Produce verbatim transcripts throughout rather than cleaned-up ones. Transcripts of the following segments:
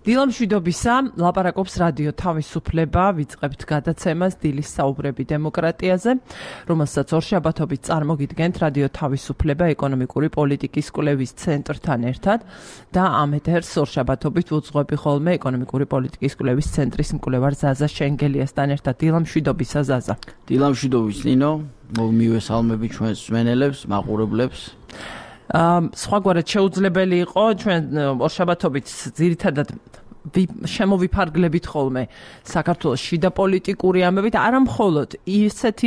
დილამშვიდობისა, ლაპარაკობს რადიო თავისუფლება, ვიწყებთ გადაცემას დილის საუბრები დემოკრატიაზე, რომელსაც ორშაბათობით წარმოგიდგენთ რადიო თავისუფლება ეკონომიკური პოლიტიკის კვლევის ცენტრთან ერთად და ამ ეთერს ორშაბათობით უძღვები ხოლმე ეკონომიკური პოლიტიკის კვლევის ცენტრის მკვლევარ ზაზა შენგელიასთან ერთად. დილამშვიდობისა ზაზა. დილამშვიდობის ნინო, მივესალმები ჩვენს მსმენელებს, მაყურებლებს. სხვაგვარად შეუძლებელი იყო ჩვენ ორშაბათობით ძირითადად შემოვიფარგლებით ხოლმე საქართველოს შიდა პოლიტიკური ამბებით, არა მხოლოდ ისეთი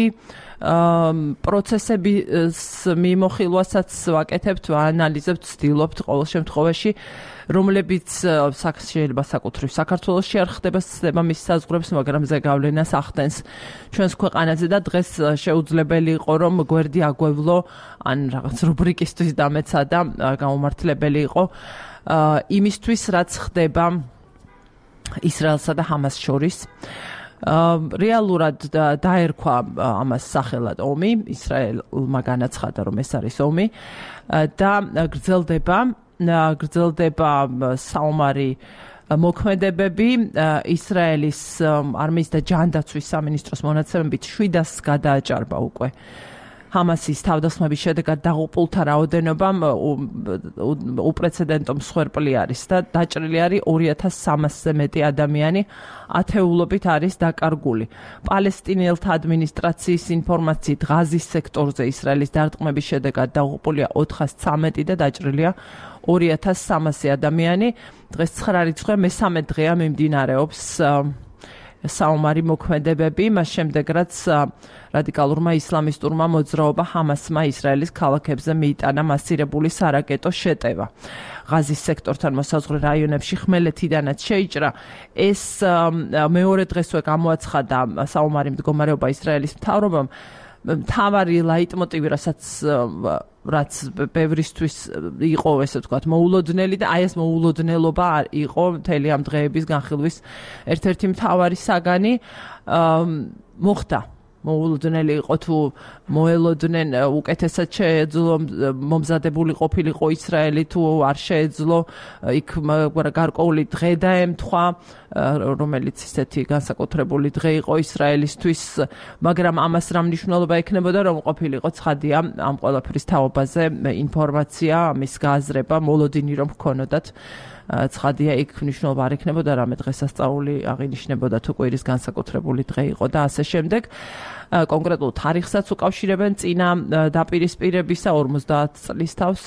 პროცესების მიმოხილვასაც ვაკეთებთ, ვაანალიზებთ, ვცდილობთ ყოველ შემთხვევაში, რომლებიც შეიძლება საკუთრივ საქართველოში არ ხდება, ხდება მის საზღვრებს, მაგრამ ზეგავლენას ახდენს ჩვენს ქვეყანაზე და დღეს შეუძლებელი იყო, რომ გვერდი აგვევლო, ან რაღაც რუბრიკისთვის დამეცა და გაუმართლებელი იყო იმისთვის, რაც ხდება ისრაელსა და ჰამას შორის. რეალურად დაერქვა ამას სახელად ომი, ისრაელმა განაცხადა, რომ ეს არის ომი და გრძელდება გრძელდება საომარი მოქმედებები. ისრაელის არმიის და ჯანდაცვის სამინისტროს მონაცემებით შვიდას გადააჭარბა უკვე ჰამასის თავდასხმების შედეგად დაღუპულთა რაოდენობა უპრეცედენტო მსხვერპლი არის და დაჭრილი არის ორი ათას სამასზე მეტი ადამიანი, ათეულობით არის დაკარგული. პალესტინელთა ადმინისტრაციის ინფორმაციით ღაზის სექტორზე ისრაელის დარტყმების შედეგად დაღუპულია ოთხას ცამეტი და დაჭრილია ორი ათას სამასი ადამიანი. დღეს ცხრა რიცხვი მესამე დღეა მიმდინარეობს საომარი მოქმედებები, მას შემდეგ რაც რადიკალურმა ისლამისტურმა მოძრაობა ჰამასმა ისრაელის ქალაქებზე მიიტანა მასირებული სარაკეტო შეტევა. ღაზის სექტორთან მოსაზღვრე რაიონებში ხმელეთიდანაც შეიჭრა. ეს მეორე დღესვე გამოაცხადა საომარი მდგომარეობა ისრაელის მთავრობამ. მთავარი ლაიტმოტივი, რასაც რაც ბევრისთვის იყო, ესე ვთქვათ, მოულოდნელი და აი ეს მოულოდნელობა იყო მთელი ამ დღეების განხილვის ერთ-ერთი მთავარი საგანი. მოხდა მოულოდნელი იყო თუ მოელოდნენ უკეთესად შეეძლო მომზადებული ყოფილიყო ისრაელი თუ არ შეეძლო, იქ გარკვეული დღე დაემთხვა, რომელიც ისეთი განსაკუთრებული დღე იყო ისრაელისთვის, მაგრამ ამას რა მნიშვნელობა ექნებოდა, რომ ყოფილიყო ცხადია ამ ყველაფრის თაობაზე ინფორმაცია, ამის გააზრება, მოლოდინი რომ ჰქონოდათ. ცხადია იქ მნიშვნელობა არ ექნებოდა, რამე დღესასწაული აღინიშნებოდა თუ კვირის განსაკუთრებული დღე იყო და ასე შემდეგ. კონკრეტულ თარიღსაც უკავშირებენ წინა დაპირისპირებისა ორმოცდაათ წლის თავს,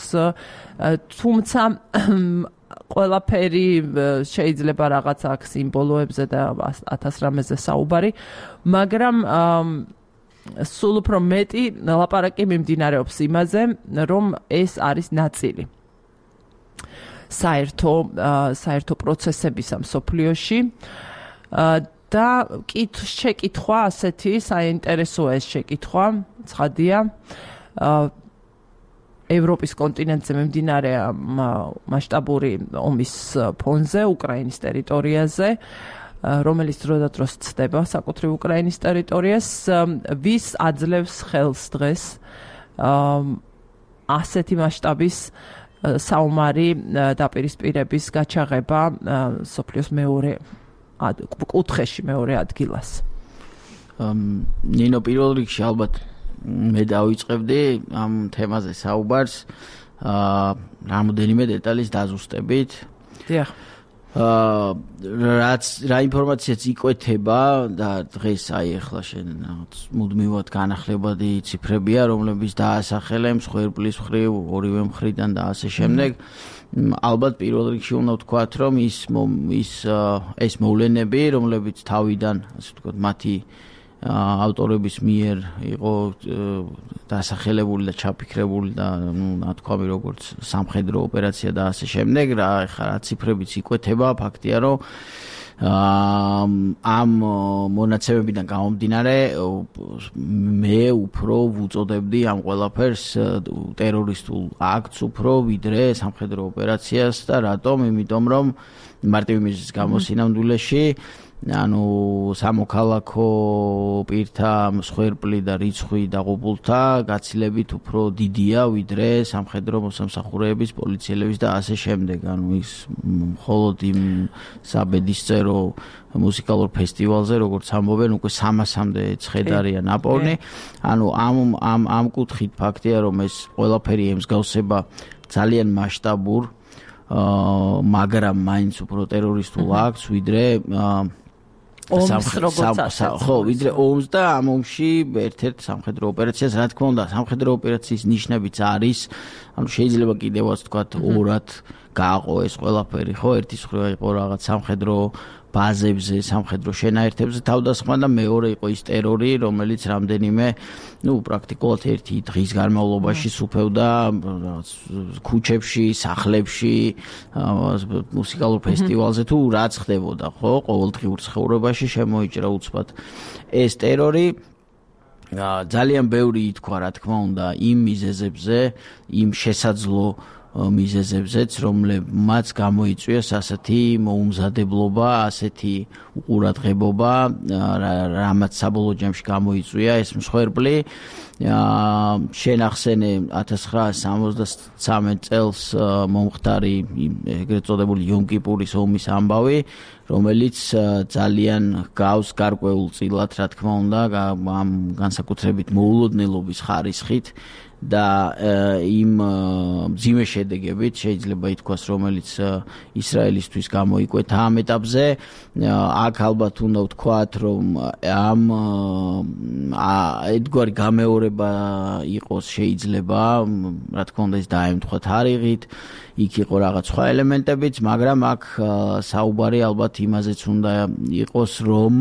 თუმცა ყველაფერი შეიძლება რაღაც აქ სიმბოლოებზე და ათას რამეზე საუბარი, მაგრამ სულ უფრო მეტი ლაპარაკი მიმდინარეობს იმაზე, რომ ეს არის ნაწილი საერთო საერთო პროცესებისა მსოფლიოში და შეკითხვა ასეთი საინტერესოა ეს შეკითხვა, ცხადია ევროპის კონტინენტზე მიმდინარე მასშტაბური ომის ფონზე, უკრაინის ტერიტორიაზე, რომელიც დროდადროს ცდება საკუთრივ უკრაინის ტერიტორიას, ვის აძლევს ხელს დღეს ასეთი მასშტაბის საომარი დაპირისპირების გაჩაღება სოფლიოს მეორე კუთხეში მეორე ადგილას. ნინო, პირველ რიგში ალბათ მე დავიწყებდი ამ თემაზე საუბარს რამოდენიმე დეტალის დაზუსტებით. დიახ. რაც რა ინფორმაციაც იკვეთება და დღეს აი ახლა შენ მუდმივად განახლებადი ციფრებია, რომლებიც დაასახელე მსხვერპლის მხრივ, ორივე მხრიდან და ასე შემდეგ. ალბათ პირველ რიგში უნდა ვთქვათ, რომ ის ის ეს მოვლენები, რომლებიც თავიდან, ასე ვთქვათ, მათი ავტორების მიერ იყო დასახელებული და ჩაფიქრებული და ნუ ნათქვამი როგორც სამხედრო ოპერაცია და ასე შემდეგ, რა ხა რა ციფრებიც იკვეთება, ფაქტია, რომ ამ მონაცემებიდან გამომდინარე მე უფრო ვუწოდებდი ამ ყველაფერს ტერორისტულ აქტს უფრო ვიდრე სამხედრო ოპერაციას და რატომ? იმიტომ რომ მარტივი მიზეზის გამო სინამდვილეში ანუ სამოქალაქო პირთა მსხვერპლი და რიცხვი დაღუპულთა გაცილებით უფრო დიდია ვიდრე სამხედრო მოსამსახურეების, პოლიციელების და ასე შემდეგ. ანუ ის მხოლოდ იმ საბედისწერო მუსიკალურ ფესტივალზე, როგორც ამბობენ, უკვე სამასამდე ცხედარია ნაპოვნი. ანუ ამ ამ ამ კუთხით ფაქტია, რომ ეს ყველაფერი ემსგავსება ძალიან მასშტაბურ, მაგრამ მაინც უფრო ტერორისტულ აქტს, ვიდრე ომს როგორც ხო, ვიდრე ომს და ამ ომში ერთ-ერთ სამხედრო ოპერაციას, რა თქმა უნდა, სამხედრო ოპერაციის ნიშნებიც არის, ანუ შეიძლება კიდევაც ვთქვათ, ორად გააყო ეს ყველაფერი, ხო, ერთის მხრივ იყო რაღაც სამხედრო ბაზებზე, სამხედრო შენაერთებზე თავდასხმა და მეორე იყო ის ტერორი, რომელიც რამდენიმე, ну, პრაქტიკულად ერთი დღის განმავლობაში სუფევდა ქუჩებში, სახლებში, მუსიკალურ ფესტივალზე თუ რაც ხდებოდა, ხო, ყოველდღიურ ცხოვრებაში შემოიჭრა უცბად ეს ტერორი. ძალიან ბევრი ითქვა, რა თქმა უნდა, იმ მიზეზებზე, იმ შესაძლო მიზეზებზეც, რომლებმაც გამოიწვიეს ასეთი მოუმზადებლობა, ასეთი უყურადღებობა, რამაც საბოლოო ჯამში გამოიწვია ეს მსხვერპლი. შენახსენე ათას ცხრაასი სამოცდასამი წელს მომხდარი ეგრეთ წოდებული იომ-კიპურის ომის ამბავი, რომელიც ძალიან გავს გარკვეულ წილად, რა თქმა უნდა, ამ განსაკუთრებით მოულოდნელობის ხარისხით და იმ მძიმე შედეგებით შეიძლება ითქვას, რომელიც ისრაელისთვის გამოიკვეთა ამ ეტაპზე. აქ ალბათ უნდა ვთქვათ, რომ ამ ერთგვარი გამეორება იყოს შეიძლება, რა თქმა უნდა, ის დაემთხვა თარიღით, იქ იყო რაღაც სხვა ელემენტებიც, მაგრამ აქ საუბარი ალბათ იმაზეც უნდა იყოს, რომ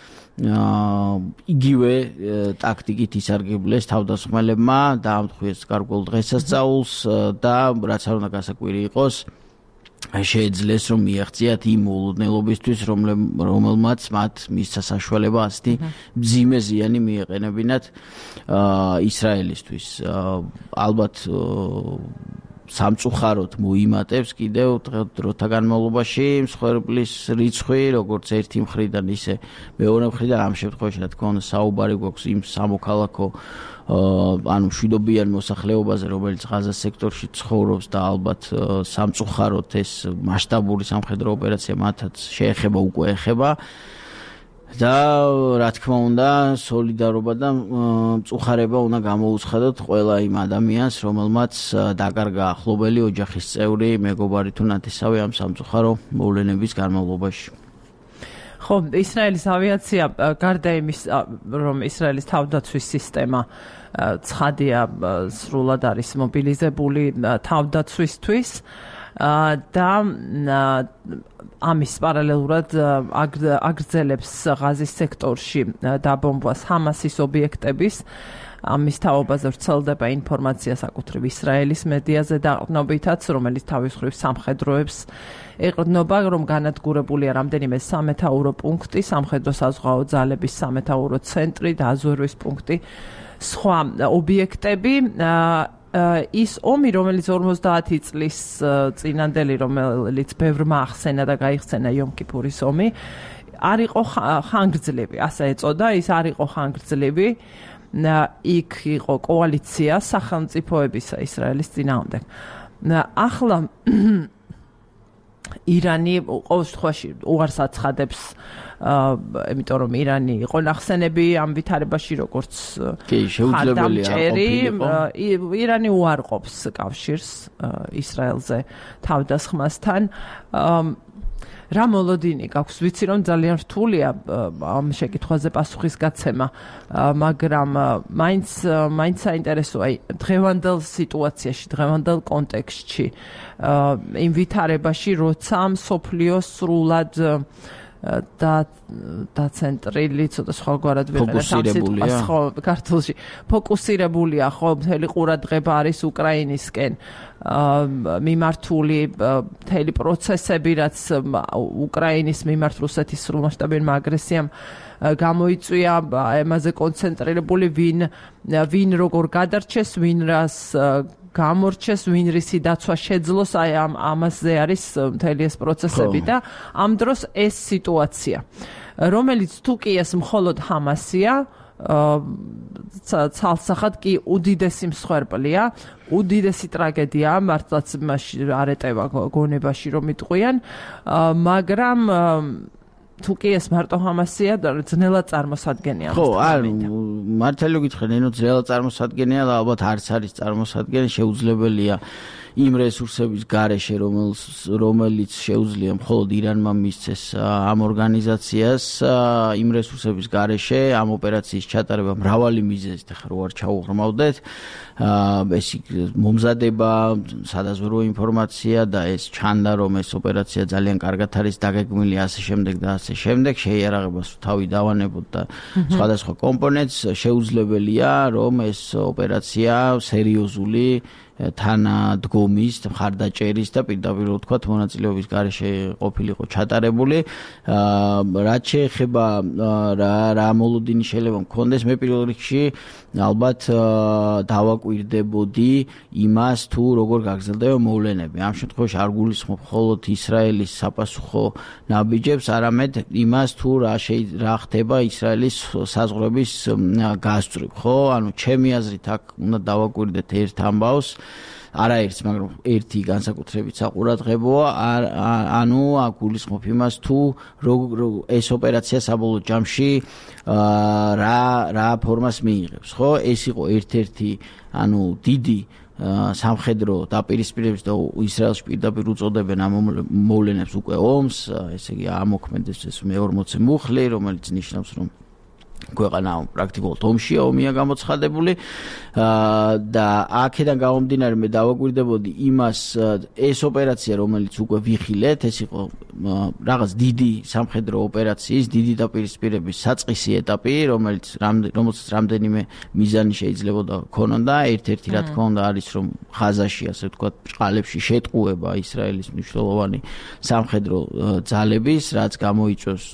იგივე ტაქტიკით ისარგებლეს თავდასხმელებმა, დაამტყვიეს გარკვეულ დღესასწაულს და რაც არ უნდა გასაკვირი იყოს, შეეძლეს რომ მიაღწიათ იმ მოულოდნელობისთვის, რომელმაც მათ მისცა საშუალება ასეთი მძიმე ზიანი მიეყენებინათ ისრაელისთვის. ალბათ სამწუხაროდ მოიმატებს კიდევ დროთა განმავლობაში მსხვერპლის რიცხვი, როგორც ერთი მხრიდან, ისე მეორე მხრიდან. ამ შემთხვევაში, რა თქმა უნდა, საუბარი გვაქვს იმ სამოქალაქო ანუ მშვიდობიან მოსახლეობაზე, რომელიც ღაზას სექტორში ცხოვრობს და ალბათ სამწუხაროდ ეს მასშტაბური სამხედრო ოპერაცია მათაც შეეხება, უკვე ეხება. და რა თქმა უნდა, სოლიდარობა და მწუხარება უნდა გამოუცხადოთ ყველა იმ ადამიანს, რომელმაც დაკარგა ახლობელი, ოჯახის წევრი, მეგობარი თუ ნათესავი ამ სამწუხარო მოვლენების განმავლობაში. ხო, ისრაელის ავიაცია გარდა იმის, რომ ისრაელის თავდაცვის სისტემა ცხადია, სრულად არის მობილიზებული თავდაცვისთვის და ამის პარალელურად აგრძელებს ღაზის სექტორში დაბომბვას ჰამასის ობიექტების. ამის თაობაზე ვრცელდება ინფორმაცია საკუთრივ ისრაელის მედიაზე დაყრდნობითაც, რომელიც თავის მხრივ სამხედროებს ეყრდნობა, რომ განადგურებულია რამდენიმე სამეთაურო პუნქტი, სამხედრო საზღვაო ძალების სამეთაურო ცენტრი და აზვერვის პუნქტი, სხვა ობიექტები. ის ომი, რომელიც ორმოცდაათი წლის წინანდელი, რომელიც ბევრმა ახსენა და გაიხსენა იომ-კიპურის ომი, არ იყო ხანგრძლივი, ასე ეწოდა, ის არ იყო ხანგრძლივი. იქ იყო კოალიცია სახელმწიფოებისა ისრაელის წინააღმდეგ. ახლა ირანი ყოველ შემთხვევაში უარს აცხადებს, იმიტომ რომ ირანი იყო ნახსენები ამ ვითარებაში, როგორც ხარდამჭერი. ირანი უარყოფს კავშირს ისრაელზე თავდასხმასთან. რა მოლოდინი გაქვს? ვიცი, რომ ძალიან რთულია ამ შეკითხვაზე პასუხის გაცემა, მაგრამ მაინც მაინც საინტერესოა დღევანდელ სიტუაციაში, დღევანდელ კონტექსტში, იმ ვითარებაში, როცა მსოფლიო სრულად და დაცენტრილი, ცოტა სხვაგვარად ვიყენებ ამ სიტყვას, ხო, ქართულში ფოკუსირებულია, ხო, მთელი ყურადღება არის უკრაინისკენ მიმართული, მთელი პროცესები, რაც უკრაინის მიმართ რუსეთის სრულმასშტაბურმა აგრესიამ გამოიწვია, ამაზე კონცენტრირებული, ვინ ვინ როგორ გადარჩეს, ვინ რას გამორჩეს, ვინ რისი დაცვა შეძლოს, აი ამ ამაზე არის მთელი ეს პროცესები და ამ დროს ეს სიტუაცია, რომელიც თუკი ეს მხოლოდ ჰამასია, ცალსახად კი უდიდესი მსხვერპლია, უდიდესი ტრაგედია, მართლაც არ ეტევა გონებაში რომ იტყვიან, მაგრამ თუკი ეს მარტო ჰამასია, ძნელად წარმოსადგენია. ხო, ანუ მართალი გითხრა, ნენო ძნელად წარმოსადგენია, ალბათ არც არის წარმოსადგენია, შეუძლებელია იმ რესურსების გარეშე, რომელიც შეუძლია მხოლოდ ირანმა მისცეს ამ ორგანიზაციას, იმ რესურსების გარეშე ამ ოპერაციის ჩატარება მრავალი მიზეზით, ახლა რო არ ჩაუღრმავდეთ, ეს მომზადება, სადაზვერვო ინფორმაცია და ეს ჩანდა, რომ ეს ოპერაცია ძალიან კარგად არის დაგეგმილი, ასე შემდეგ და ასე შემდეგ, შეიარაღებას თავი დავანებოთ და სხვადასხვა კომპონენტს, შეუძლებელია, რომ ეს ოპერაცია სერიოზული თანადგომის, მხარდაჭერის და პირდაპირ ვთქვათ მონაწილეობის გარეშე ყოფილიყო ჩატარებული. რაც შეეხება რა რა მოლოდინი შეიძლება მქონდეს, მე პირველ რიგში ალბათ დავაკვირდებოდი იმას, თუ როგორ გაგრძელდება მოვლენები. ამ შემთხვევაში არ გულისხმობ მხოლოდ ისრაელის საპასუხო ნაბიჯებს, არამედ იმას, თუ რა რა ხდება ისრაელის საზღვრების გასწვრივ, ხო? ანუ ჩემი აზრით აქ უნდა დავაკვირდეთ ერთ ამბავს, არაერთს, მაგრამ ერთი განსაკუთრებით საყურადღებოა, ანუ აქ გულისხმობ იმას, თუ ეს ოპერაცია საბოლოო ჯამში რა რა ფორმას მიიღებს, ხო? ეს იყო ერთ-ერთი, ანუ დიდი სამხედრო დაპირისპირების და ისრაელში პირდაპირ უწოდებენ ამ მოვლენებს უკვე ომს, ესე იგი ამოქმედებს ეს მეორმოცე მუხლი, რომელიც ნიშნავს, რომ ქვეყანა პრაქტიკულად ომშია, ომია გამოცხადებული და აქედან გამომდინარე მე დავაკვირდებოდი იმას, ეს ოპერაცია, რომელიც უკვე ვიხილეთ, ეს იყო რაღაც დიდი სამხედრო ოპერაციის, დიდი დაპირისპირების საწყისი ეტაპი, რომელიც რომელსაც რამდენიმე მიზანი შეიძლებოდა ქონოდა. ერთ-ერთი რა თქმა უნდა არის, რომ ხაზაში, ასე ვთქვათ, ბრჭყალებში შეტყუება ისრაელის მნიშვნელოვანი სამხედრო ძალების, რაც გამოიწვევს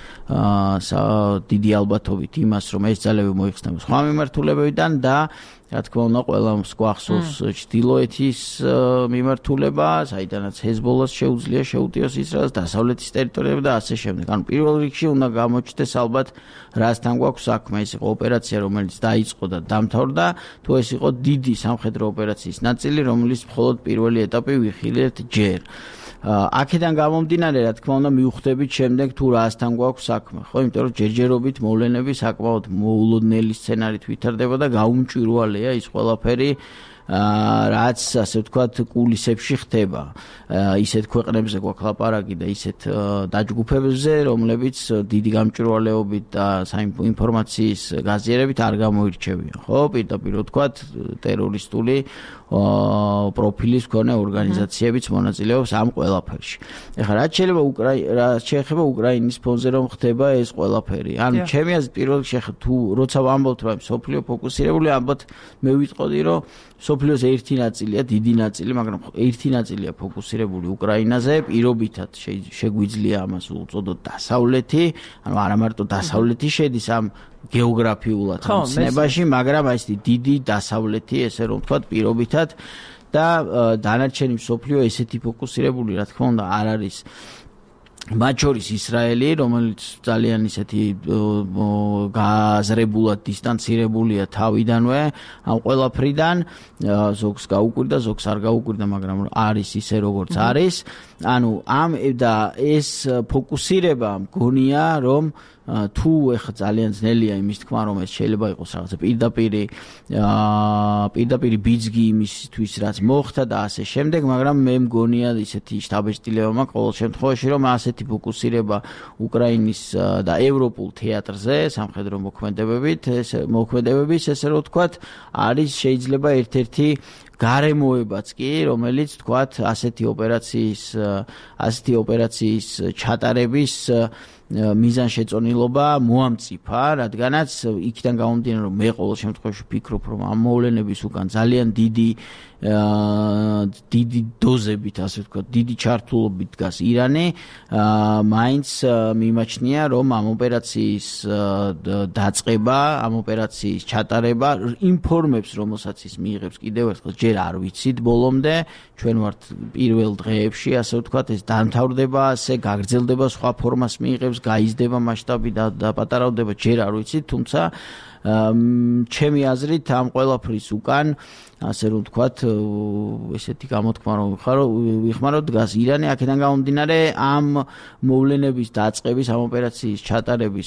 დიდი ალბათობით იმას, რომ ეს ძალები მოიხსნება სხვა მიმართულებებიდან და რა თქმა უნდა, ყველამ გვახსოვს ჩრდილოეთის მიმართულება, საიდანაც ჰეზბოლას შეუძლია შეუტიოს ისრაელს, დასავლეთის ტერიტორიები და ასე შემდეგ. ანუ პირველ რიგში უნდა გამოჩნდეს ალბათ რასთან გვაქვს საქმე, ეს იყო ოპერაცია, რომელიც დაიწყო და დამთავრდა, თუ ეს იყო დიდი სამხედრო ოპერაციის ნაწილი, რომელიც მხოლოდ პირველი ეტაპი ვიხილეთ ჯერ. აქედან გამომდინარე, რა თქმა უნდა, მივხვდებით შემდეგ თუ რასთან გვაქვს საქმე, ხო? იმიტომ რომ ჯერჯერობით მოვლენები საკმაოდ მოულოდნელი სცენარით ვითარდება და გაუმჭვირვალეა ის ყველაფერი, რაც ასე ვთქვათ კულისებში ხდება. ისეთ ქვეყნებზე გვაქვს ლაპარაკი და ისეთ დაჯგუფებებზე, რომლებიც დიდი გამჭვირვალეობით და საინფორმაციის გაზიარებით არ გამოირჩევიან, ხო? პირდაპირ ვთქვათ, ტერორისტული პროფილის მქონე ორგანიზაციებიც მონაწილეობს ამ ყველაფერში. ეხლა რაც შეიძლება რაც შეეხება უკრაინის ფონზე რომ ხდება ეს ყველაფერი. ანუ ჩემი აზრით პირველ რიგში თუ როცა ვამბობთ რომ სოფლიო ფოკუსირებული, ალბათ მე ვიტყოდი რომ სოფლიოს ერთი ნაწილია, დიდი ნაწილი, მაგრამ ერთი ნაწილია ფოკუსირებული უკრაინაზე, პირობითად შეგვიძლია ამას უწოდოთ დასავლეთი, ანუ არა მარტო დასავლეთი შედის ამ გეოგრაფიულად ცნებაში, მაგრამ აი ეს დიდი დასავლეთი, ესე რომ ვთქვათ, პირობითად და დანარჩენი სოფლიო ესეთი ფოკუსირებული, რა თქმა უნდა, არ არის. მათ შორის ისრაელი, რომელიც ძალიან ისეთი გააზრებულად დისტანცირებულია თავიდანვე ამ ყველაფრიდან, ზოგს გაუკვირდა, ზოგს არ გაუკვირდა, მაგრამ არის ისე როგორც არის. ანუ ამ და ეს ფოკუსირება მგონია, რომ თუ ეხა ძალიან ძნელია იმის თქმა, რომ ეს შეიძლება იყოს რაღაცა პირდაპირი პირდაპირი ბიძგი იმისთვის, რაც მოხდა და ასე შემდეგ, მაგრამ მე მგონია ისეთი შთაბეჭდილება მაქვს ყოველ შემთხვევაში, რომ ასეთი ფოკუსირება უკრაინის და ევროპულ თეატრზე, სამხედრო მოქმედებებით, ეს მოქმედებების, ესე რომ ვთქვათ, არის შეიძლება ერთ-ერთი გარემოებაც კი, რომელიც თქვათ ასეთი ოპერაციის ასეთი ოპერაციის ჩატარების მიზანშეწონილობა მოამწიფა, რადგანაც იქიდან გამომდინარე, რომ მე ყოველ შემთხვევაში ვფიქრობ, რომ ამ მოვლენების უკან ძალიან დიდი დიდი დოზებით, ასე ვთქვათ, დიდი ჩართულობით დგას ირანი, მაინც მიმაჩნია, რომ ამ ოპერაციის დაწყება, ამ ოპერაციის ჩატარება იმ ფორმებს, რომელსაც ის მიიღებს, კიდევ ერთხელ ჯერ არ ვიცით ბოლომდე, ჩვენ ვართ პირველ დღეებში, ასე ვთქვათ, ეს დამთავრდება, ასე გაგრძელდება, სხვა ფორმას მიიღებს, გაიზრდება მასშტაბი და დაპატარავდება, ჯერ არ ვიცით, თუმცა ჩემი აზრით ამ ყველაფრის უკან ასე რომ ვთქვათ, ესეთი გამოთქმა რომ ვიხმაროთ, დგას ირანი, აქედან გამომდინარე ამ მოვლენების დაწყების, ამ ოპერაციის ჩატარების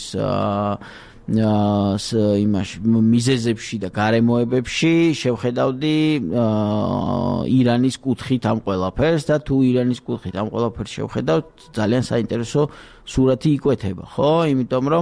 იმაში მიზეზებში და გარემოებებში შევხედავდი ირანის კუთხით ამ ყველაფერს და თუ ირანის კუთხით ამ ყველაფერს შევხედავთ, ძალიან საინტერესო სურათი იკვეთება, ხო? იმიტომ რომ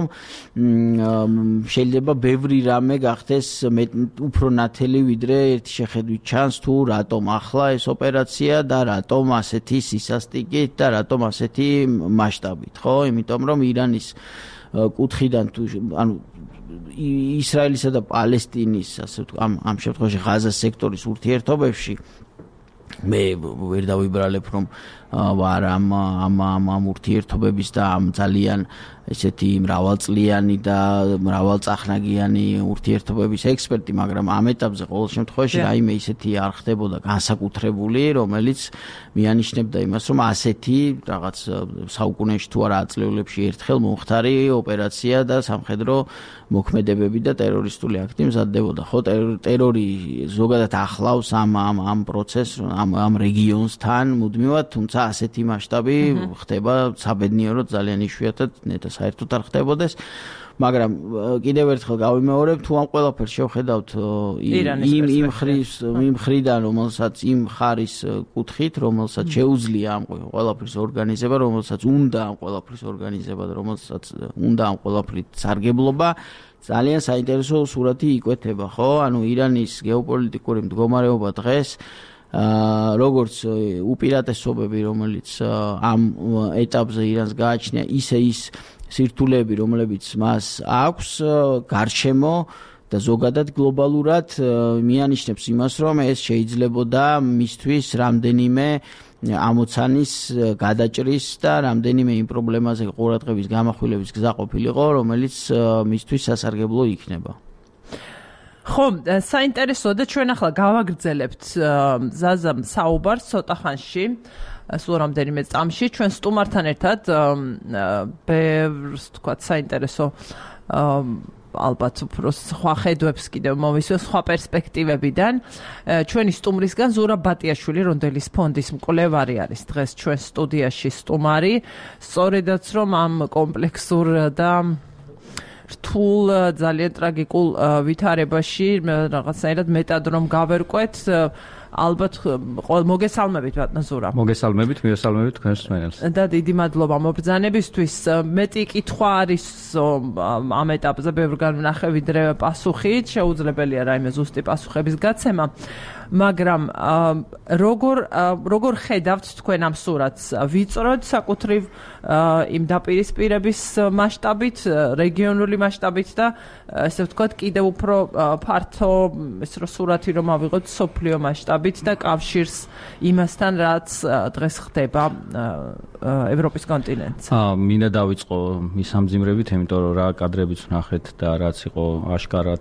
შეიძლება ბევრი რამე გახდეს უფრო ნათელი, ვიდრე ერთი შეხედვით ჩანს თუ რატომ ახლა ეს ოპერაცია და რატომ ასეთი სისასტიკით და რატომ ასეთი მასშტაბით, ხო? იმიტომ რომ ირანის კუთხიდან თუ ანუ ისრაელისა და პალესტინის ასე ვთქვათ ამ ამ შემთხვევაში ღაზას სექტორის ურთიერთობებში მე ვერ დავიბრალებ რომ ვარ ამ ამ ამ ურთიერთობების და ამ ძალიან ესეთი მრავალწლიანი და მრავალწახნაგიანი ურთიერთობების ექსპერტი, მაგრამ ამ ეტაპზე ყოველ შემთხვევაში რაიმე ისეთი არ ხდებოდა განსაკუთრებული, რომელიც მიანიშნებდა იმას, რომ ასეთი რაღაც საუკუნეში თუ არა ათწლეულებში ერთხელ მომხდარი ოპერაცია და სამხედრო მოქმედებები და ტერორისტული აქტი მზადდებოდა. ხო, ტერორი ზოგადად ახლავს ამ ამ ამ პროცესს, ამ ამ რეგიონსთან მუდმივად, თუმცა ასეთი მასშტაბი ხდება საბედნიეროდ ძალიან იშვიათად, ნეტა საერთოდ არ ხდებოდეს, მაგრამ კიდევ ერთხელ გავიმეორებ, თუ ამ ყველაფერს შევხედავთ იმ იმ ხრის იმ მხრიდან, რომელსაც იმ ხარის კუთხით, რომელსაც შეუძლია ამ ყველაფრის ორგანიზება, რომელსაც უნდა ამ ყველაფრის ორგანიზება და რომელსაც უნდა ამ ყველაფრით სარგებლობა, ძალიან საინტერესო სურათი იკვეთება, ხო? ანუ ირანის გეოპოლიტიკური მდგომარეობა დღეს როგორც უპირატესობები, რომელიც ამ ეტაპზე ირანს გააჩნია, ისე ის სირთულეები, რომლებიც მას აქვს გარშემო და ზოგადად გლობალურად მიანიშნებს იმას, რომ ეს შეიძლებოდა მისთვის რამდენიმე ამოცანის გადაჭრის და რამდენიმე იმ პრობლემაზე ყურადღების გამახვილების გზა ყოფილიყო, რომელიც მისთვის სასარგებლო იქნება. ხო, საინტერესოა და ჩვენ ახლა გავაგრძელებთ ზაზამ საუბარს ცოტა ხანში, სულ რამდენიმე წამში, ჩვენ სტუმართან ერთად ბევრს თქვათ საინტერესო ალბათ უფრო სხვა ხედვებს კიდევ მოვისვევ სხვა პერსპექტივებიდან. ჩვენი სტუმრისგან ზურაბ ბატიაშვილი, რონდელის ფონდის მკვლევარი არის დღეს ჩვენ სტუდიაში სტუმარი, სწორედაც რომ ამ კომპლექსურ და რთულ ძალიან ტრაგიკულ ვითარებაში რაღაცნაირად მეტად რომ გავერკვეთ, ალბათ მოგესალმებით ბატონ ზურაბ. მოგესალმებით, მიესალმებით თქვენს მსმენელს. და დიდი მადლობა მობრძანებისთვის. მეტი კითხვა არის ამ ეტაპზე ბევრგან ვნახე, ვიდრე პასუხი, შეუძლებელია რაიმე ზუსტი პასუხების გაცემა. მაგრამ როგორ როგორ ხედავთ თქვენ ამ სურათს? ვიწროდ საკუთრივ იმ დაპირისპირების მასშტაბით, რეგიონული მასშტაბით და ესე ვთქვათ, კიდევ უფრო ფართო ეს რო სურათი რომ ავიღოთ სოფლიო მასშტაბით და კავშირს იმასთან, რაც დღეს ხდება ევროპის კონტინენტზე. აა, მინდა დავიწყო მის ამძიმრებით, იმიტომ რომ რა კადრებიც ვნახეთ და რაც იყო აშკარად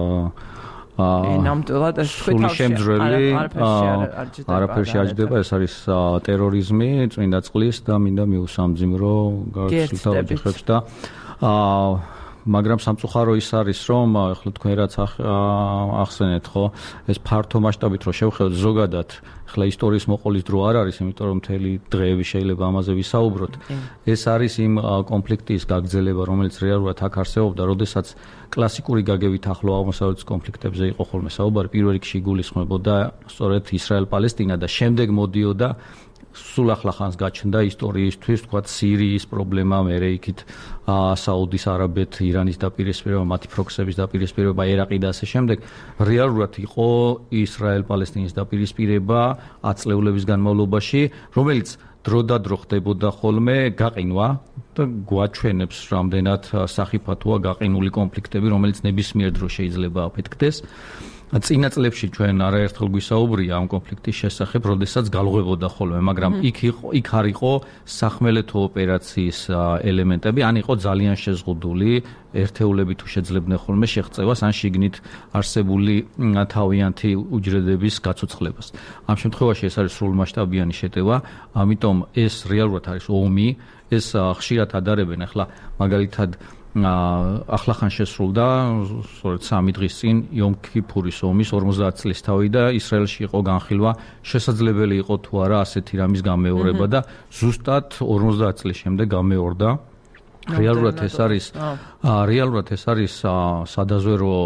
აა ნამდვილად ეს სული შემძვრელი არაფერში არ ჯდება, ეს არის ტერორიზმი, წმინდა წყლის და მინდა მიუსამძიმრო გარსულთა ოჯახებს და აა მაგრამ სამწუხარო ის არის, რომ ახლა თქვენ რაც ახსენეთ, ხო, ეს ფართო მასშტაბით რო შევხედოთ ზოგადად, ახლა ისტორიის მოყოლის დრო არ არის, იმიტომ რომ მთელი დღეები შეიძლება ამაზე ვისაუბროთ. ეს არის იმ კონფლიქტის გაგრძელება, რომელიც რეალურად აქ არსებობდა, როდესაც კლასიკური გაგებით ახლო აღმოსავლეთის კონფლიქტებზე იყო ხოლმე საუბარი, პირველ რიგში იგულისხმებოდა სწორედ ისრაელ-პალესტინა და შემდეგ მოდიოდა სულ ახლა ხანს გაჩნდა ისტორიისთვის, თქვათ, სირიის პრობლემა, მერე იქით საუდის არაბეთ, ირანის დაპირისპირება, მათი პროქსების დაპირისპირება, ერაყი და ასე შემდეგ. რეალურად იყო ისრაელ-პალესტინის დაპირისპირება ათწლეულების განმავლობაში, რომელიც დროდადრო ხდებოდა ხოლმე გაყინვა და გვაჩვენებს რამდენად სახიფათოა გაყინული კონფლიქტები, რომელიც ნებისმიერ დროს შეიძლება აფეთქდეს. წინა წლებში ჩვენ არაერთხელ გვისაუბრია ამ კონფლიქტის შესახებ, როდესაც galღვებოდა ხოლმე, მაგრამ იქ იყო, იქ არ იყო სახმელეთო ოპერაციის ელემენტები, ან იყო ძალიან შეზღუდული ერთეულები თუ შეძლებდნენ ხოლმე შეღწევას ან შიგნით არსებული თავიანთი უჯრედების გაცოცხლებას. ამ შემთხვევაში ეს არის სრულმასშტაბიანი შეტევა, ამიტომ ეს რეალურად არის ომი, ეს ხშირად ადარებენ ახლა მაგალითად ახლახან შესრულდა სწორედ სამი დღის წინ იომ ქიფურის ომის ორმოცდაათ წლის თავი და ისრაელში იყო განხილვა, შესაძლებელი იყო თუ არა ასეთი რამის გამეორება და ზუსტად ორმოცდაათ წლის შემდეგ გამეორდა. რეალურად ეს არის რეალურად ეს არის სადაზვერო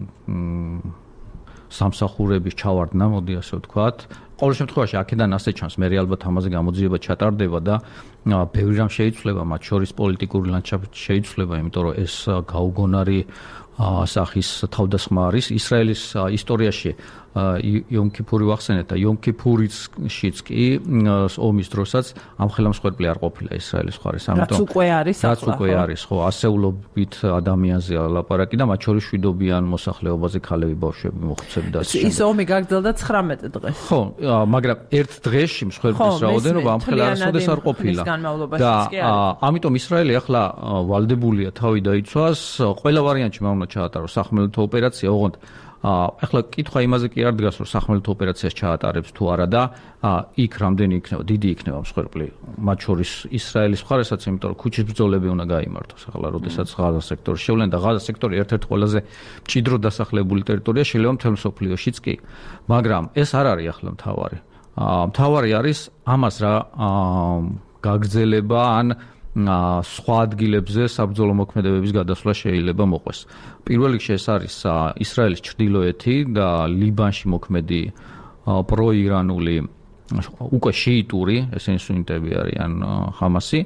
სამსახურების ჩავარდნა, მოდი ასე ვთქვათ. ყოველ შემთხვევაში აქედან ასე ჩანს, მე ალბათ ამაზე გამოძიება ჩატარდება და ბევრი რამ შეიცვლება, მათ შორის პოლიტიკური ლანდშაფტი შეიცვლება, იმიტომ რომ ეს გაუგონარი სახის თავდასხმა არის ისრაელის ისტორიაში. იომ ქიფური ვახსენეთ და იომ ქიფურიშიც კი ომის დროსაც ამ ხელმსხვერპლი არ ყოფილა ისრაელის მხარეს. ამიტომ რაც უკვე არის ახლა. რაც უკვე არის, ხო, ასეულობით ადამიანზეა ლაპარაკი და მათ შორის შვიდობიან მოსახლეობაზე ქალები, ბავშვები, მოხუცები და ასე. ის ომი გაგრძელდა ცხრამეტ დღეს. ხო, მაგრამ ერთ დღეში მსხვერპლის რაოდენობა ამ ხელარასოდეს არ ყოფილა. და ამიტომ ისრაელი ახლა ვალდებულია თავი დაიცვას, ყველა ვარიანტში უნდა ჩაატაროს სახმელეთო ოპერაცია, ოღონდ ახლა კითხვა იმაზე კი არ დგას, რომ სახმელეთო ოპერაციას ჩაატარებს თუ არა და იქ რამდენი იქნება, დიდი იქნება მსხვერპლი, მათ შორის ისრაელის მხარესაც, იმიტომ რომ ქუჩის ბრძოლები უნდა გაიმართოს. ახლა როდესაც ღაზა სექტორი შევლენ და ღაზა სექტორი ერთ-ერთი ყველაზე მჭიდროდ დასახლებული ტერიტორია შეიძლება მთელ მსოფლიოშიც კი, მაგრამ ეს არ არის ახლა მთავარი. მთავარი არის ამას რა გაგრძელება ან სხვა ადგილებზე საბრძოლო მოქმედებების გადასვლა შეიძლება მოყვეს. პირველ რიგში ეს არის ისრაელის ჩრდილოეთი და ლიბანში მოქმედი პროირანული უკვე შეიტური, ესენი სუნიტები არიან ჰამასი,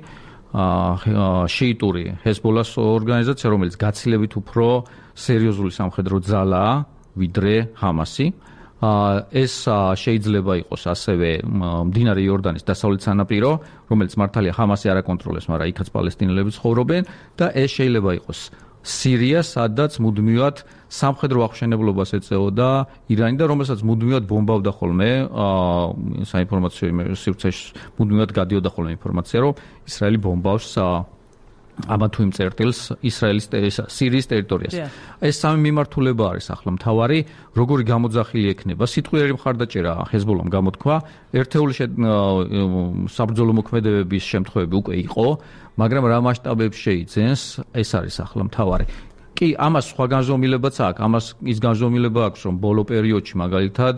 შეიტური ჰეზბოლას ორგანიზაცია, რომელიც გაცილებით უფრო სერიოზული სამხედრო ძალაა ვიდრე ჰამასი. ეს შეიძლება იყოს ასევე მდინარე იორდანის დასავლეთ სანაპირო, რომელიც მართალია ჰამასი არ აკონტროლებს, მაგრამ იქაც პალესტინელები ცხოვრობენ და ეს შეიძლება იყოს სირია, სადაც მუდმივად სამხედრო აღშენებლობას ეწეოდა ირანი და რომელსაც მუდმივად ბომბავდა ხოლმე საინფორმაციო სივრცეში მუდმივად გადიოდა ხოლმე ინფორმაცია, რომ ისრაელი ბომბავს ამა თუ იმ წერტილს ისრაელის სირიის ტერიტორიას. ეს სამი მიმართულება არის ახლა მთავარი, როგორი გამოძახილი ექნება. სიტყვიერი მხარდაჭერა ჰეზბოლამ გამოთქვა, ერთეული საბრძოლო მოქმედებების შემთხვევები უკვე იყო, მაგრამ რა მასშტაბებს შეიძენს, ეს არის ახლა მთავარი. კი, ამას სხვა განზომილებაც აქვს, ამას ის განზომილება აქვს, რომ ბოლო პერიოდში მაგალითად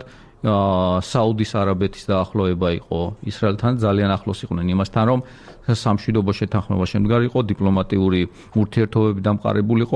საუდის არაბეთის დაახლოება იყო ისრაელთან, ძალიან ახლოს იყვნენ იმასთან, რომ სამშვიდობო შეთანხმება შემდგარიყო, დიპლომატიური ურთიერთობები დამყარებულიყო,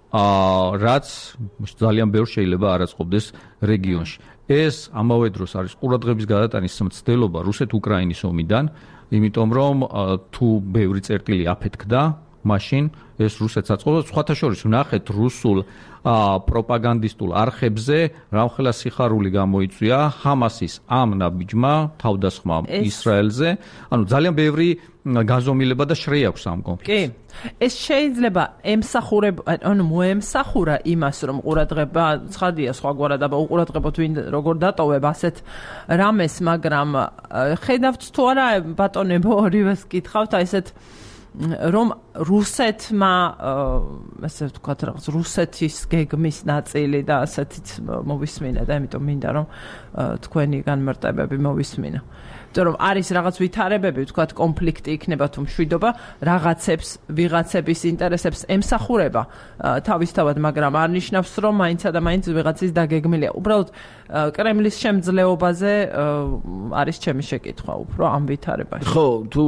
რაც ძალიან ბევრს შეიძლება არ აწყობდეს რეგიონში. ეს ამავე დროს არის ყურადღების გადატანის მცდელობა რუსეთ-უკრაინის ომიდან, იმიტომ რომ თუ ბევრი წერტილი აფეთქდა, მაშინ ეს რუსეთს აწყობდა. სხვათა შორის ვნახეთ რუსულ პროპაგანდისტულ არხებზე რამხელა სიხარული გამოიწვია ჰამასის ამ ნაბიჯმა თავდასხმამ ისრაელზე. ანუ ძალიან ბევრი განზომილება და შრე აქვს ამ კონფლიქტს. კი. ეს შეიძლება ემსახურება, ანუ მოემსახურა იმას, რომ ყურადღება ცხადია სხვაგვარად, აბა უყურადღებოთ ვინ როგორ დატოვებ ასეთ რამეს, მაგრამ ხედავთ თუ არა ბატონებო ორივეს კითხავთ, აი ესეთ რომ რუსეთმა ასე ვთქვათ რაღაც რუსეთის გეგმის ნაწილი და ასეთიც მოვისმინა და ამიტომ მინდა რომ თქვენი განმარტებები მოვისმინა. იმიტომ რომ არის რაღაც ვითარებები, ვთქვათ კონფლიქტი იქნება თუ მშვიდობა, რაღაცებს ვიღაცების ინტერესებს ემსახურება თავისთავად, მაგრამ არ ნიშნავს რომ მაინცა და მაინც ვიღაცის დაგეგმილია. უბრალოდ კრემლის შემძლეობაზე არის ჩემი შეკითხვა უფრო ამ ვითარებაში. ხო, თუ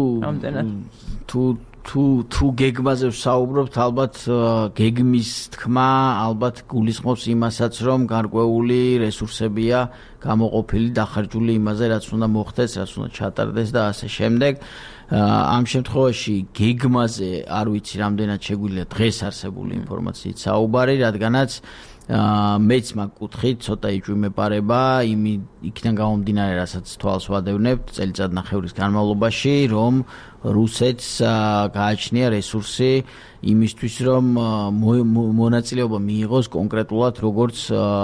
თუ თუ თუ გეგმაზე ვსაუბრობთ, ალბათ გეგმის თქმა ალბათ გულისხმობს იმასაც, რომ გარკვეული რესურსებია გამოყოფილი, დახარჯული იმაზე, რაც უნდა მოხდეს, რაც უნდა ჩატარდეს და ასე შემდეგ. ამ შემთხვევაში გეგმაზე არ ვიცი რამდენად შეგვიძლია დღეს არსებული ინფორმაციით საუბარი, რადგანაც მეც მაგ კუთხით ცოტა იჭვიმეპარება იმ იქიდან გამომდინარე, რასაც თვალს ვადევნებთ წელიწადნახევრის განმავლობაში, რომ რუსეთს გააჩნია რესურსი იმისთვის, რომ მონაწილეობა მიიღოს კონკრეტულად როგორც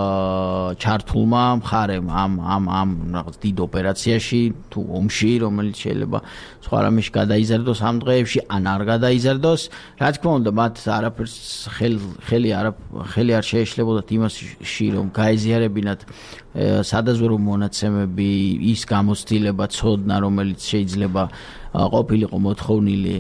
ჩართულმა მხარემ ამ ამ ამ რაღაც დიდ ოპერაციაში თუ ომში, რომელიც შეიძლება სხვა რამეში გადაიზარდოს ამ დღეებში, ან არ გადაიზარდოს. რა თქმა უნდა, მათ არაფერს ხელი არ ხელი არ შეეშლებოდათ იმაში, რომ გაეზიარებინათ სადაზვერო მონაცემები, ის გამოცდილება, ცოდნა, რომელიც შეიძლება ყოფილიყო მოთხოვნილი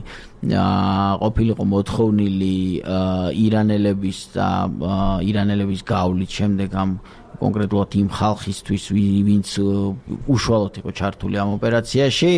ყოფილიყო მოთხოვნილი ირანელების და ირანელების გავლით შემდეგ ამ კონკრეტულად იმ ხალხისთვის, ვინც უშუალოდ იყო ჩართული ამ ოპერაციაში.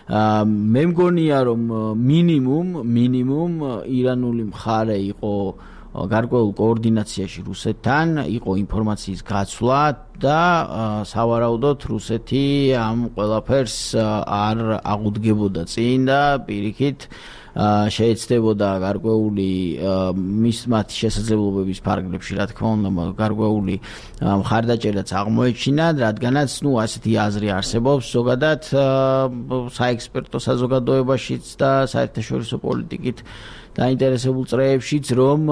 მე მგონია, რომ მინიმუმ მინიმუმ ირანული მხარე იყო გარკვეულ კოორდინაციაში რუსეთთან, იყო ინფორმაციის გაცვლა და სავარაუდოდ რუსეთი ამ ყველაფერს არ აღუდგებოდა წინ და პირიქით შეეცდებოდა გარკვეული მის მათი შესაძლებლობების ფარგლებში, რა თქმა უნდა, გარკვეული მხარდაჭერაც აღმოეჩინათ, რადგანაც ნუ ასეთი აზრი არსებობს ზოგადად საექსპერტო საზოგადოებაშიც და საერთაშორისო პოლიტიკით დაინტერესებულ წრეებშიც, რომ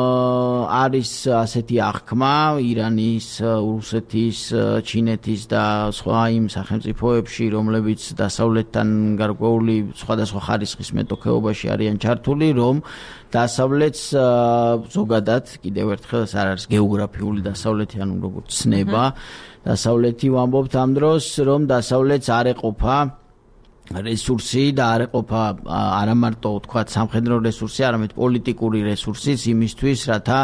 არის ასეთი აღქმა ირანის, რუსეთის, ჩინეთის და სხვა იმ სახელმწიფოებში, რომლებიც დასავლეთთან გარკვეული სხვადასხვა ხარისხის მეტოქეობაში არიან ჩართული, რომ დასავლეთს ზოგადად კიდევ ერთხელ ეს არ არის გეოგრაფიული დასავლეთი, ანუ როგორც ცნება, დასავლეთი ვამბობთ ამ დროს, რომ დასავლეთს არ ეყოფა რესურსი და არ ეყოფა არა მარტო თქვა სამხედრო რესურსი, არამედ პოლიტიკური რესურსიც იმისთვის, რათა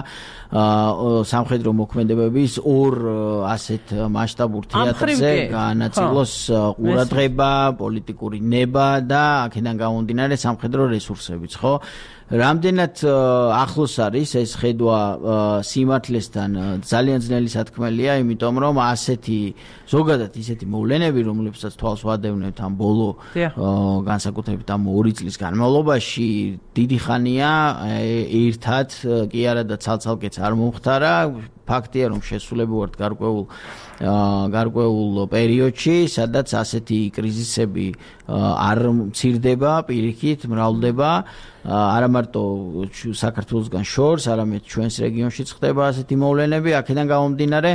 სამხედრო მოქმედებების ორ ასეთ მასშტაბურ თეატრზე განაწილოს ყურადღება, პოლიტიკური ნება და აქედან გამომდინარე სამხედრო რესურსებიც, ხო? რამდენად ახლოს არის ეს ხედვა სიმართლესთან ძალიან ძნელი სათქმელია, იმიტომ რომ ასეთი ზოგადად ისეთი მოვლენები, რომლებსაც თვალს ვადევნებთ ამ ბოლო განსაკუთრებით ამ ორი წლის განმავლობაში, დიდი ხანია ერთად კი არა და ცალ-ცალკეც არ მომხდარა. ფაქტია, რომ შესულები ვართ გარკვეულ გარკვეულ პერიოდში, სადაც ასეთი კრიზისები არ მცირდება, პირიქით მრავლდება, არა მარტო საქართველოსგან შორს, არამედ ჩვენს რეგიონშიც ხდება ასეთი მოვლენები, აქედან გამომდინარე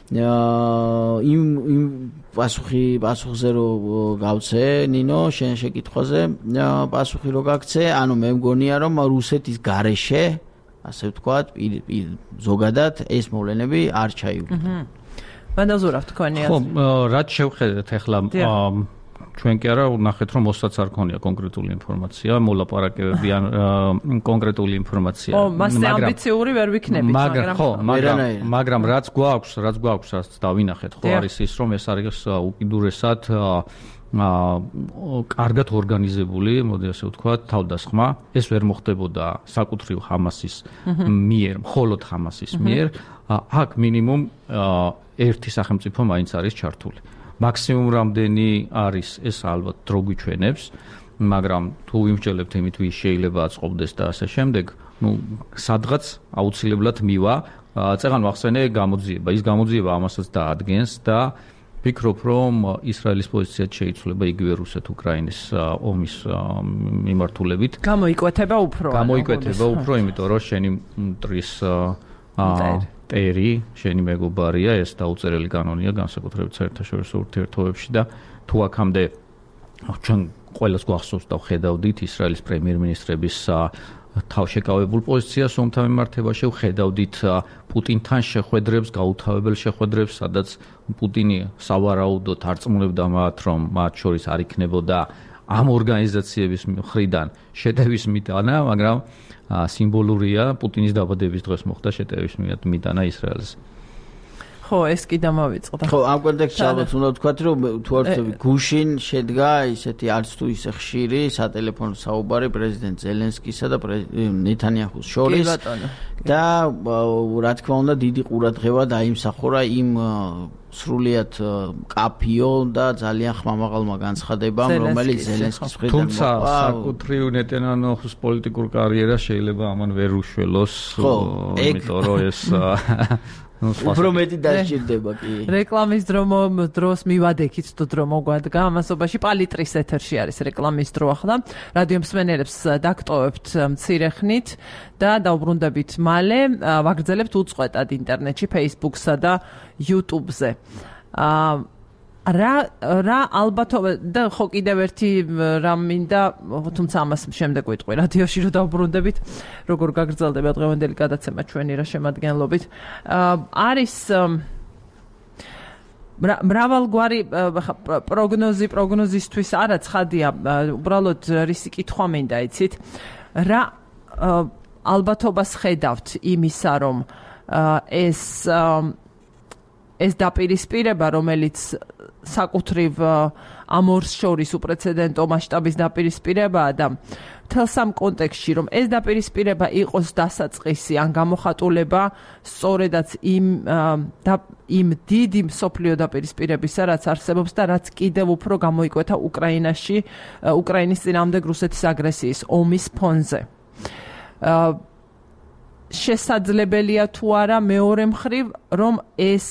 იმ იმ პასუხი პასუხზე რო გავცე, ნინო, შენ შეკითხვაზე პასუხი რო გაგცე, ანუ მე მგონია, რომ რუსეთის გარეშე ასე ვთქვათ, ზოგადად ეს მოვლენები არ ჩაივლინა. ვანდაზურავ თქვენი აზრი. ხო, რაც შევხედეთ ახლა ჩვენ კი არა ვნახეთ, რომ მოსაც არ ქონია კონკრეტული ინფორმაცია, მოლაპარაკებები ან კონკრეტული ინფორმაცია. ო, მასზე ამბიციური ვერ ვიქნებით, მაგრამ ხო, მაგრამ მაგრამ რაც გვაქვს, რაც გვაქვს, რაც დავინახეთ, ხო, არის ის, რომ ეს არის უკიდურესად კარგად ორგანიზებული, მოდი ასე ვთქვათ, თავდასხმა. ეს ვერ მოხდებოდა საკუთრივ ჰამასის მიერ, მხოლოდ ჰამასის მიერ. აქ მინიმუმ ერთი სახელმწიფო მაინც არის ჩართული. მაქსიმუმ რამდენი არის, ეს ალბათ დრო გვიჩვენებს, მაგრამ თუ ვიმსჯელებთ იმით, ვის შეიძლება აწყობდეს და ასე შემდეგ, ну, სადღაც აუცილებლად მივა. წეგან ვახსენე გამოძიება. ის გამოძიება ამასაც დაადგენს და ვფიქრობ, რომ ისრაელის პოზიციაც შეიცვლება იგივე რუსეთ-უკრაინის ომის მიმართულებით. გამოიკვეთება უფრო. გამოიკვეთება უფრო, იმიტომ რომ შენი მტრის ტერი, შენი მეგობარია, ეს დაუწერელი კანონია განსაკუთრებით საერთაშორისო ურთიერთობებში და თუ აქამდე ჩვენ ყველას გვახსოვს და ხედავდით ისრაელის პრემიერ-მინისტრების თავშეკავებულ პოზიციას ომთან მიმართებაში, ვხედავდით პუტინთან შეხვედრებს, გაუთავებელ შეხვედრებს, სადაც პუტინი სავარაუდოდ არწმუნებდა მათ, რომ მათ შორის არ იქნებოდა ამ ორგანიზაციების მხრიდან შეტევის მიტანა, მაგრამ სიმბოლურია, პუტინის დაბადების დღეს მოხდა შეტევის მიტანა ისრაელს. ხო, ეს კი დამავიწყდა. ხო, ამ კონტექსტში ალბათ უნდა ვთქვათ, რომ თუ არ ვთქვი, გუშინ შედგა ისეთი არც თუ ისე ხშირი სატელეფონო საუბარი პრეზიდენტ ზელენსკისა და ნეთანიაჰუს შორის და რა თქმა უნდა დიდი ყურადღება დაიმსახურა იმ სრულიად კაფიო და ძალიან ხმამაღალმა განცხადებამ, რომელიც ზელენსკის მხრიდან მოყვა. თუმცა საკუთრივ ნეთანიაჰუს პოლიტიკურ კარიერას შეიძლება ამან ვერ უშველოს, იმიტომ რომ ეს უფრო მეტი დასჭირდება კი. რეკლამის დროს მივადექით თუ დრო მოგვადგა ამასობაში პალიტრის ეთერში არის რეკლამის დრო ახლა. რადიო მსმენელებს დაგტოვებთ მცირე ხნით და დაუბრუნდებით მალე, ვაგრძელებთ უწყვეტად ინტერნეტში, Facebook-სა და YouTube-ზე. აა რა რა ალბათობა და ხო კიდევ ერთი რამ მინდა, თუმცა ამას შემდეგ ვიტყვი რადიოში რომ დავბრუნდებით, როგორ გაგრძელდება დღევანდელი გადაცემა ჩვენი რა შემადგენლობით. არის მრავალგვარი პროგნოზი პროგნოზისთვის არა ცხადია, უბრალოდ რისი კითხვა მინდა იცით, რა ალბათობას ხედავთ იმისა, რომ ეს ეს დაპირისპირება, რომელიც საკუთრივ ამ ორს შორის უპრეცედენტო მასშტაბის დაპირისპირებაა და მთელს ამ კონტექსტში, რომ ეს დაპირისპირება იყოს დასაწყისი ან გამოხატულება სწორედაც იმ იმ დიდი მსოფლიო დაპირისპირებისა, რაც არსებობს და რაც კიდევ უფრო გამოიკვეთა უკრაინაში, უკრაინის წინააღმდეგ რუსეთის აგრესიის ომის ფონზე. შესაძლებელია თუ არა მეორე მხრივ, რომ ეს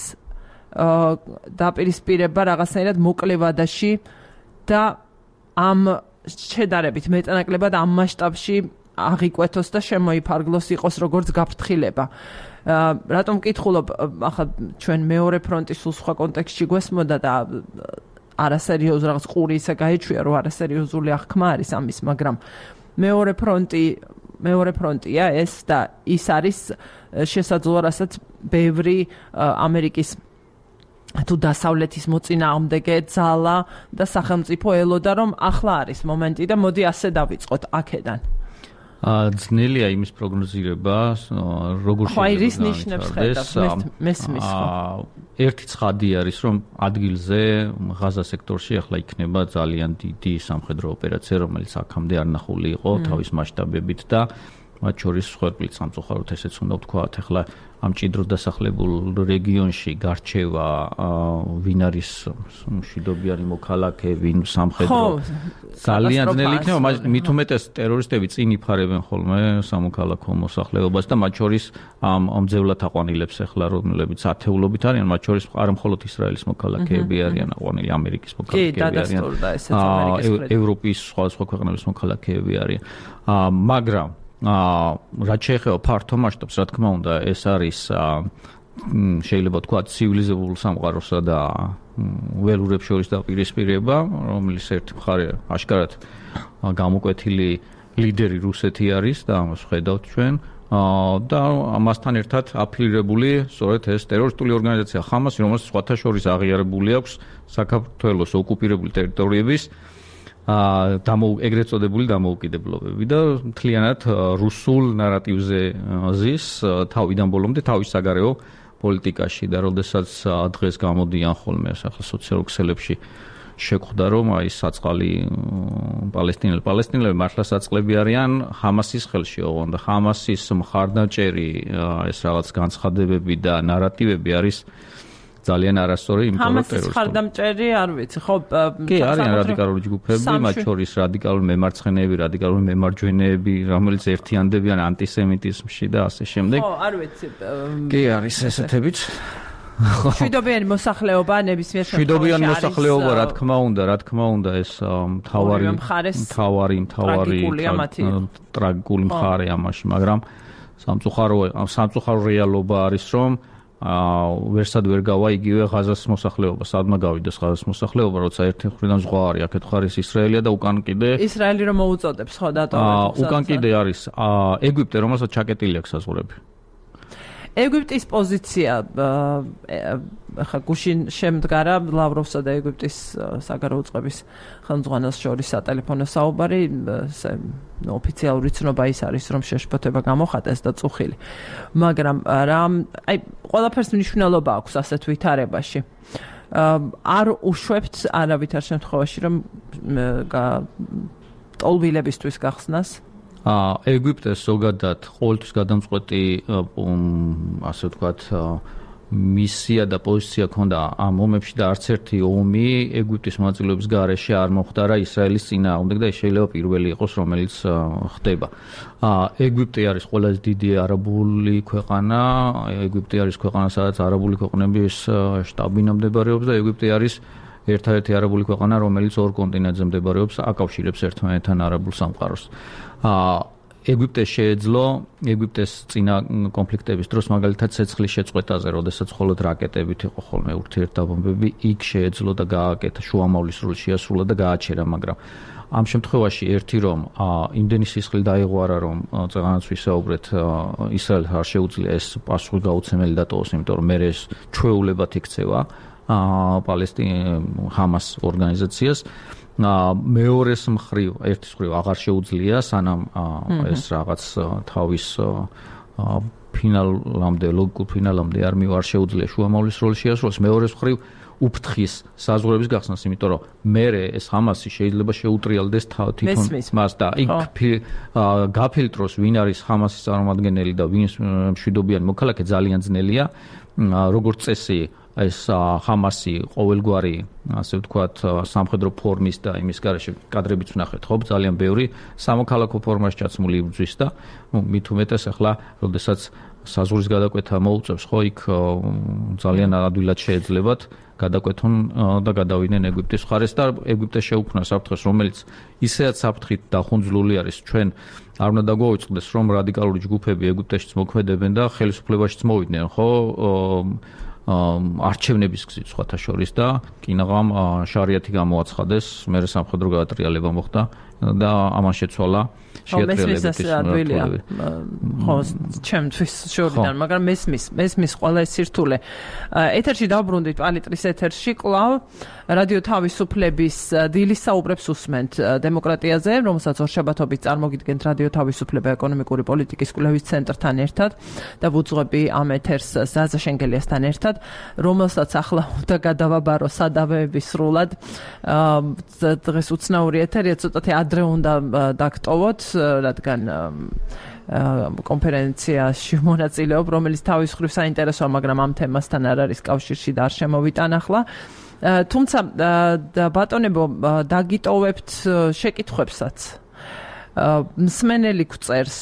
დაპირისპირება რაღაცნაირად მოკლევადაში და ამ შედარებით მეტნაკლებად ამ მასშტაბში აღიკვეთოს და შემოიფარგლოს იყოს როგორც გაფრთხილება. რატომ ვკითხულობ, ახლა ჩვენ მეორე ფრონტის სულ სხვა კონტექსტში გვესმოდა და არასერიოზ რაღაც ყური ისე გაეჩვია, რომ არასერიოზული აღქმა არის ამის, მაგრამ მეორე ფრონტი მეორე ფრონტია ეს და ის არის შესაძლოა, რასაც ბევრი ამერიკის თუ დასავლეთის მოწინააღმდეგე ძალა და სახელმწიფო ელოდა, რომ ახლა არის მომენტი და მოდი ასე დავიწყოთ აქედან. ძნელია იმის პროგნოზირება, როგორ შეიძლება მესმის. ერთი ცხადი არის, რომ ადგილზე ღაზა სექტორში ახლა იქნება ძალიან დიდი სამხედრო ოპერაცია, რომელიც აქამდე არ ნახული იყო თავის მასშტაბებით და მათ შორის მსხვერპლით სამწუხაროდ ესეც უნდა ვთქვათ, ახლა ამ ჭიდროდ დასახლებულ რეგიონში გარჩევა ვინ არის მშვიდობიანი მოქალაქე, ვინ სამხედრო ძალიან ძნელი იქნება, მით უმეტეს ტერორისტები წინ იფარებენ ხოლმე სამოქალაქო მოსახლეობას და მათ შორის ამ ამძევლად აყვანილებს ახლა რომლებიც ათეულობით არიან, მათ შორის არ მხოლოდ ისრაელის მოქალაქეები არიან აყვანილი, ამერიკის მოქალაქეები არიან, ევროპის სხვადასხვა ქვეყნების მოქალაქეები არიან, მაგრამ რაც შეეხება ფართო მასშტაბს, რა თქმა უნდა, ეს არის შეიძლება თქვა ცივილიზებულ სამყაროსა და ველურებს შორის დაპირისპირება, რომელიც ერთი მხარე აშკარად გამოკვეთილი ლიდერი რუსეთი არის და ამას ხედავთ ჩვენ და ამასთან ერთად აფილირებული სწორედ ეს ტერორისტული ორგანიზაცია ხამასი, რომელსაც სხვათა შორის აღიარებული აქვს საქართველოს ოკუპირებული ტერიტორიების ეგრეთ წოდებული დამოუკიდებლობები და მთლიანად რუსულ ნარატივზე ზის თავიდან ბოლომდე თავის საგარეო პოლიტიკაში და როდესაც დღეს გამოდიან ხოლმე ახლა სოციალურ ქსელებში შეხვდა, რომ აი საწყალი პალესტინელი პალესტინელები მართლა საწყლები არიან ჰამასის ხელში, ოღონდ და ჰამასის მხარდამჭერი ეს რაღაც განცხადებები და ნარატივები არის ძალიან არასწორი, იმიტომ რომ ტერორისტული. ჰამასის მხარდამჭერი არ ვიცი, ხო? კი, არიან რადიკალური ჯგუფები, მათ შორის რადიკალური მემარცხენეები, რადიკალური მემარჯვენეები, რომელიც ერთიანდებიან ანტისემიტიზმში და ასე შემდეგ. ხო, არ ვიცი. კი, არის ესეთებიც. მშვიდობიანი მოსახლეობა ნებისმიერ შემთხვევაში. მშვიდობიანი მოსახლეობა, რა თქმა უნდა, რა თქმა უნდა, ეს მთავარი მთავარი მთავარი ტრაგიკული მხარე ამაში, მაგრამ სამწუხარო სამწუხარო რეალობა არის, რომ ვერსად ვერ გავა იგივე ღაზას მოსახლეობა, სადმა გავიდეს ღაზას მოსახლეობა, როცა ერთი მხრიდან ზღვა არის, აქეთ მხარ ის ისრაელია და უკან კიდე ისრაელი რომ მოუწოდებს ხო დატოვებას. უკან კიდე არის ეგვიპტე, რომელსაც ჩაკეტილი აქვს საზღვრები. ეგვიპტის პოზიცია ხა გუშინ შემდგარა ლავროვსა და ეგვიპტის საგარეო წყების ხელმძღვანელს შორის სატელეფონო საუბარი, ოფიციალური ცნობა ის არის, რომ შეშფოთება გამოხატეს და წუხილი. მაგრამ რა, აი, ყველაფერს მნიშვნელობა აქვს ასეთ ვითარებაში. არ უშვებთ არავითარ შემთხვევაში, რომ ტოლვილებისთვის გახსნას? აა ეგვიპტეს ზოგადად ყოველთვის გადამწყვეტი ასე ვთქვათ მისია და პოზიცია ჰქონდა ამ ომებში და არც ერთი ომი ეგვიპტის მონაწილეობის გარეშე არ მოხდარა ისრაელის წინააღმდეგ და შეიძლება პირველი იყოს რომელიც ხდება. აა ეგვიპტე არის ყველაზე დიდი არაბული ქვეყანა, ეგვიპტე არის ქვეყანა სადაც არაბული ქვეყნების შტაბ-ბინა მდებარეობს და ეგვიპტე არის ერთადერთი არაბული ქვეყანა, რომელიც ორ კონტინენტზე მდებარეობს, აკავშირებს ერთმანეთთან არაბულ სამყაროს. აა ეგვიპტეს შეეძლო ეგვიპტეს წინა კონფლიქტების დროს მაგალითად ცეცხლის შეწყვეტაზე, როდესაც მხოლოდ რაკეტებით იყო ხოლმე ურთიერთდაბომბები, იქ შეეძლო და გააკეთა შუამავლის როლი შეასრულა და გააჩერა, მაგრამ ამ შემთხვევაში ერთი რომ იმდენი სისხლი დაიღوارა, რომ წეგანაც ვისაუბრეთ, ისრაელს არ შეუძლია ეს პასუხი გაუცემელი დატოვოს, იმიტომ რომ მე ეს ჩვეულებად იქცევა პალესტინ ჰამას ორგანიზაციას. მეორეს მხრივ, ერთის მხრივ აღარ შეუძლია, სანამ ეს რაღაც თავის ფინალამდე, ლოგიკურ ფინალამდე არ მივა, არ შეუძლია შუამავლის როლი შეასრულოს. მეორეს მხრივ უფრთხის საზღვრების გახსნას, იმიტომ რომ მერე ეს ჰამასი შეიძლება შეუტრიალდეს თვითონ მას და იქ გაფილტროს ვინ არის ჰამასის წარმომადგენელი და ვინ მშვიდობიანი მოქალაქე ძალიან ძნელია, როგორც წესი ეს ჰამასი ყოველგვარი, ასე ვთქვათ, სამხედრო ფორმის და იმის გარეშე კადრებიც ვნახეთ, ხო, ძალიან ბევრი სამოქალაქო ფორმაში ჩაცმული იბრძვის და მით უმეტეს ახლა, როდესაც საზღვრის გადაკვეთა მოუწევს, ხო, იქ ძალიან ადვილად შეეძლებათ გადაკვეთონ და გადავიდნენ ეგვიპტის მხარეს და ეგვიპტეს შეუქმნა საფრთხეს, რომელიც ისეაც საფრთხით დახუნძლული არის, ჩვენ არ უნდა დაგვაუწყდეს, რომ რადიკალური ჯგუფები ეგვიპტეშიც მოქმედებენ და ხელისუფლებაშიც მოვიდნენ, ხო, არჩევნების გზით სხვათა შორის და კინაღამ შარიათი გამოაცხადეს, მერე სამხედრო გადატრიალება მოხდა და ამან შეცვალა შეატრიალებების ადვილია. ხო, ჩემთვის შორიდან, მაგრამ მესმის, მესმის ყველა ეს სირთულე. ეთერში დავბრუნდით პალიტრის ეთერში, კვლავ რადიო თავისუფლების დილის საუბრებს უსმენთ დემოკრატიაზე, რომელსაც ორშაბათობით წარმოგიდგენთ რადიო თავისუფლება ეკონომიკური პოლიტიკის კვლევის ცენტრთან ერთად და ვუძღვები ამ ეთერს ზაზა შენგელიასთან ერთად, რომელსაც ახლა უნდა გადავაბარო სადავეები სრულად. დღეს უცნაური ეთერია, ცოტათი ადრე უნდა დაგტოვოთ, რადგან კონფერენციაში მონაწილეობ, რომელიც თავის მხრივ საინტერესოა, მაგრამ ამ თემასთან არ არის კავშირში და არ შემოვიტან ახლა. თუმცა ბატონებო, დაგიტოვებთ შეკითხვებსაც. მსმენელი გვწერს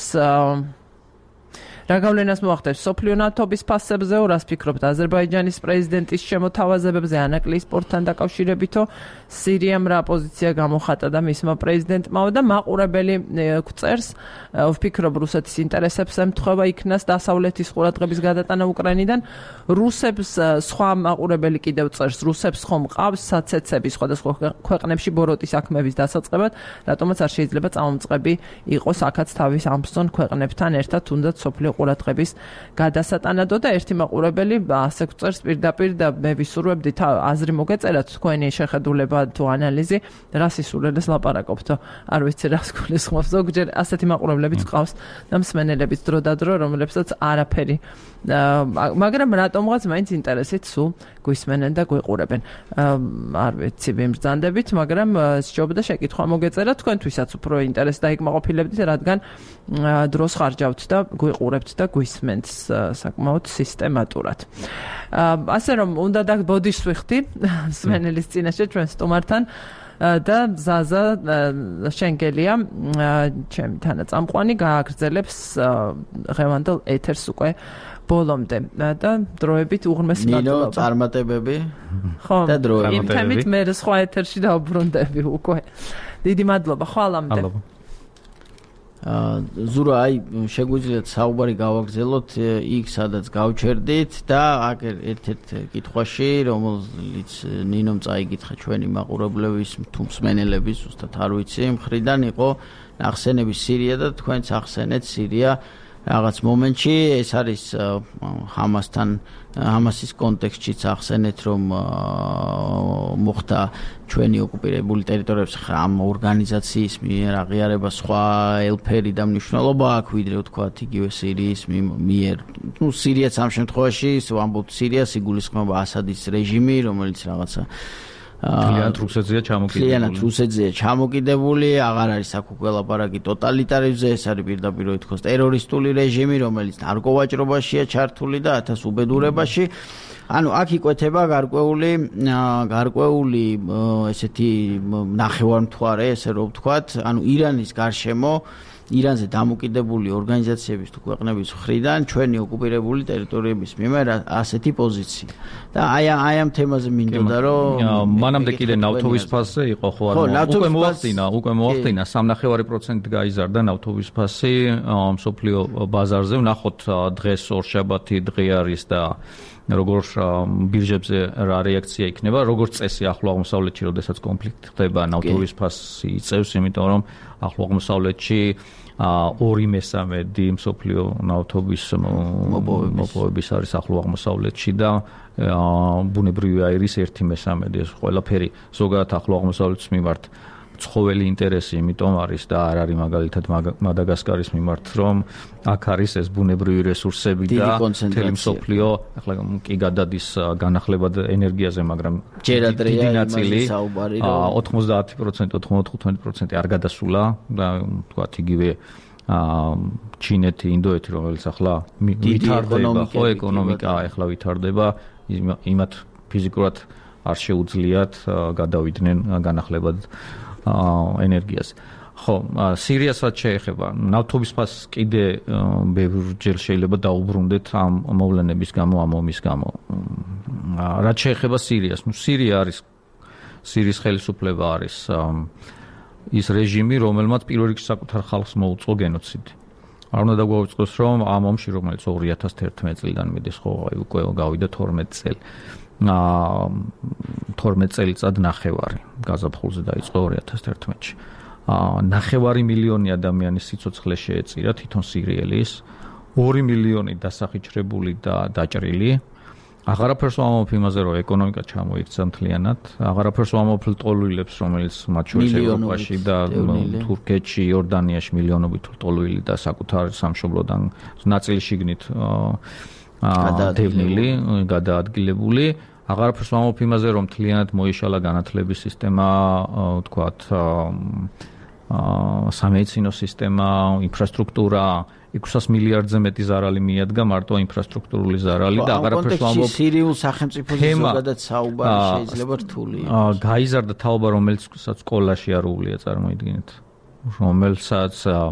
რა გავლენას მოახდენს სოფლიო ნავთობის ფასებზე, რას ფიქრობთ აზერბაიჯანის პრეზიდენტის შემოთავაზებებზე ანაკლიის სპორტთან დაკავშირებითო, სირიამ რა პოზიცია გამოხატა და მისმა პრეზიდენტმაო და მაყურებელი გვწერს, ვფიქრობ რუსეთის ინტერესებს ემთხვევა იქნას დასავლეთის ყურადღების გადატანა უკრაინიდან, რუსებს სხვა მაყურებელი კიდევ წერს, რუსებს ხომ ყავს საცეცები სხვადასხვა ქვეყნებში ბოროტის საქმეების დასაწყებად, რატომაც არ შეიძლება წამომწყები იყოს აქაც თავის ამბსტონ ქვეყნებთან ერთად, თუნდაც სოფლიო ყურადღების გადასატანადო და ერთი მაყურებელი ასე გვწერს პირდაპირ და მე ვისურვებდი აზრი მოგეწერათ თქვენი შეხედულება თუ ანალიზი, რა სისულელეს ლაპარაკობთ, არ ვიცი რას გულისხმობს, ზოგჯერ ასეთი მაყურებლებიც ყავს და მსმენელებიც დრო და დრო, რომლებსაც არაფერი, მაგრამ რატომღაც მაინც ინტერესით სულ გვისმენენ და გვიყურებენ. არ ვიცი ვიმბრძანდებით, მაგრამ სჯობდა შეკითხვა მოგეწერათ, თქვენთვისაც უფრო ინტერესი დაიკმაყოფილებდით, რადგან დროს ხარჯავთ და გვიყურებთ და გვისმენთ საკმაოდ სისტემატურად. ასე რომ უნდა და ბოდიშს ვიხდი მსმენელის წინაშე ჩვენ სტუმართან და ზაზა შენგელია, ჩემი თანაწამყვანი, გააგრძელებს ღევანდელ ეთერს უკვე ბოლომდე და დროებით უღრმესი მადლობა. ნინო, წარმატებები ხო, და დროებით. იმ თემით მე სხვა ეთერში დავბრუნდები უკვე. დიდი მადლობა, ხვალამდე. ზურა, აი, შეგვიძლიათ საუბარი გავაგრძელოთ იქ, სადაც გავჩერდით და აქ ერთ-ერთ კითხვაში, რომელიც ნინომ წაიკითხა ჩვენი მაყურებლების თუ მსმენელების, ზუსტად არ ვიცი, მხრიდან იყო ნახსენები სირია და თქვენც ახსენეთ სირია რაღაც მომენტში ეს არის ჰამასთან ჰამასის კონტექსტშიც ახსენეთ რომ მოხდა ჩვენი ოკუპირებული ტერიტორიების ამ ორგანიზაციის მიერ აღიარება სხვა ელფერი და მნიშვნელობა აქვს ვიდრე ვთქვათ იგივე სირიის მიერ ну სირიაც ამ შემთხვევაში ვამბობთ სირიას იგულისხმება ასადის რეჟიმი რომელიც რაღაცა კლიანტ რუსეთზეა ჩამოკიდებული. კლიანტ რუსეთზეა ჩამოკიდებული, აღარ არის აქ უკვე ლაპარაკი ტოტალიტარიზმზე, ეს არის პირდაპირ ითქოს ტერორისტული რეჟიმი, რომელიც ნარკოვაჭრობაშია ჩართული და ათას უბედურებაში. ანუ აქ იკვეთება გარკვეული გარკვეული ესეთი ნახევარმთვარე, ესე რომ ვთქვათ, ანუ ირანის გარშემო ირანზე დამოკიდებული ორგანიზაციების თუ ქვეყნების მხრიდან ჩვენი ოკუპირებული ტერიტორიების მიმართ ასეთი პოზიცია. და აი აი ამ თემაზე მინდოდა რომ მანამდე კიდე ნავთობის ფასზე იყო ხო არა უკვე მოახდინა უკვე მოახდინა სამნახევარი პროცენტი გაიზარდა ნავთობის ფასი მსოფლიო ბაზარზე ვნახოთ დღეს ორშაბათი დღე არის და როგორ ბირჟებზე რა რეაქცია იქნება როგორც წესი ახლო აღმოსავლეთში როდესაც კონფლიქტი ხდება ნავთობის ფასი იწევს იმიტომ რომ ახლო აღმოსავლეთში ორი მესამედი მსოფლიო ნავთობის მოპოვების არის ახლო აღმოსავლეთში და ბუნებრივი აირის ერთი მესამედი ეს ყველაფერი ზოგადად ახლო აღმოსავლეთის მიმართ ცხოველი ინტერესი იმიტომ არის და არ არის მაგალითად მადაგასკარის მიმართ რომ აქ არის ეს ბუნებრივი რესურსები და მთელი მსოფლიო ახლა კი გადადის განახლებად ენერგიაზე მაგრამ ჯერადრეა ნაწილი ოცდაათი პროცენტი ოცდათხუთმეტი პროცენტი არ გადასულა და თქვათ იგივე ჩინეთი ინდოეთი რომელიც ახლა ვითარდება ხო ეკონომიკა ახლა ვითარდება იმათ ფიზიკურად არ შეუძლიათ გადავიდნენ განახლებად ენერგიას. ხო, სირიასაც შეეხება. ნავთობის ფასს კიდე ბევრჯერ შეიძლება დაუბრუნდეთ ამ მოვლენების გამო, ამ ომის გამო. რაც შეეხება სირიას, ну სირია არის სირიის ხელისუფლება არის ის რეჟიმი, რომელმაც პირველ რიგში საკუთარ ხალხს მოუწყო გენოციდი. არ უნდა დაგვაუწყოს, რომ ამ ომში, რომელიც ორი ათას თერთმეტი წლიდან მიდის, ხო, აი უკვე გავიდა თორმეტი წელი. თორმეტი წელიწად ნახევარი გაზაფხულზე დაიწყო ორი ათას თერთმეტში. ნახევარი მილიონი ადამიანის სიცოცხლე შეეწირა თვითონ სირიელის, ორი მილიონი დასახიჩრებული და დაჭრილი. აღარაფერს ვამბობ იმაზე, რომ ეკონომიკა ჩამოიქცა მთლიანად, აღარაფერს ვამბობ ლტოლვილებს, რომელიც მათ შორის ევროპაში და თურქეთში, იორდანიაში მილიონობით ლტოლვილი და საკუთარ სამშობლოდან ნაწილი შიგნით გადაადგილებული, გადაადგილებული. აღარაფერს ვამბობ იმაზე, რომ მთლიანად მოიშალა განათლების სისტემა, ვთქვათ, სამედიცინო სისტემა, ინფრასტრუქტურა, ექვსას მილიარდზე მეტი ზარალი მიადგა მარტო ინფრასტრუქტურული ზარალი და აღარაფერს ვამბობ სირიულ სახელმწიფოზე ზოგადად საუბარი შეიძლება რთული იყოს. გაიზარდა თაობა, რომელიც სკოლაში არ უვლია წარმოიდგინეთ. რომელსაც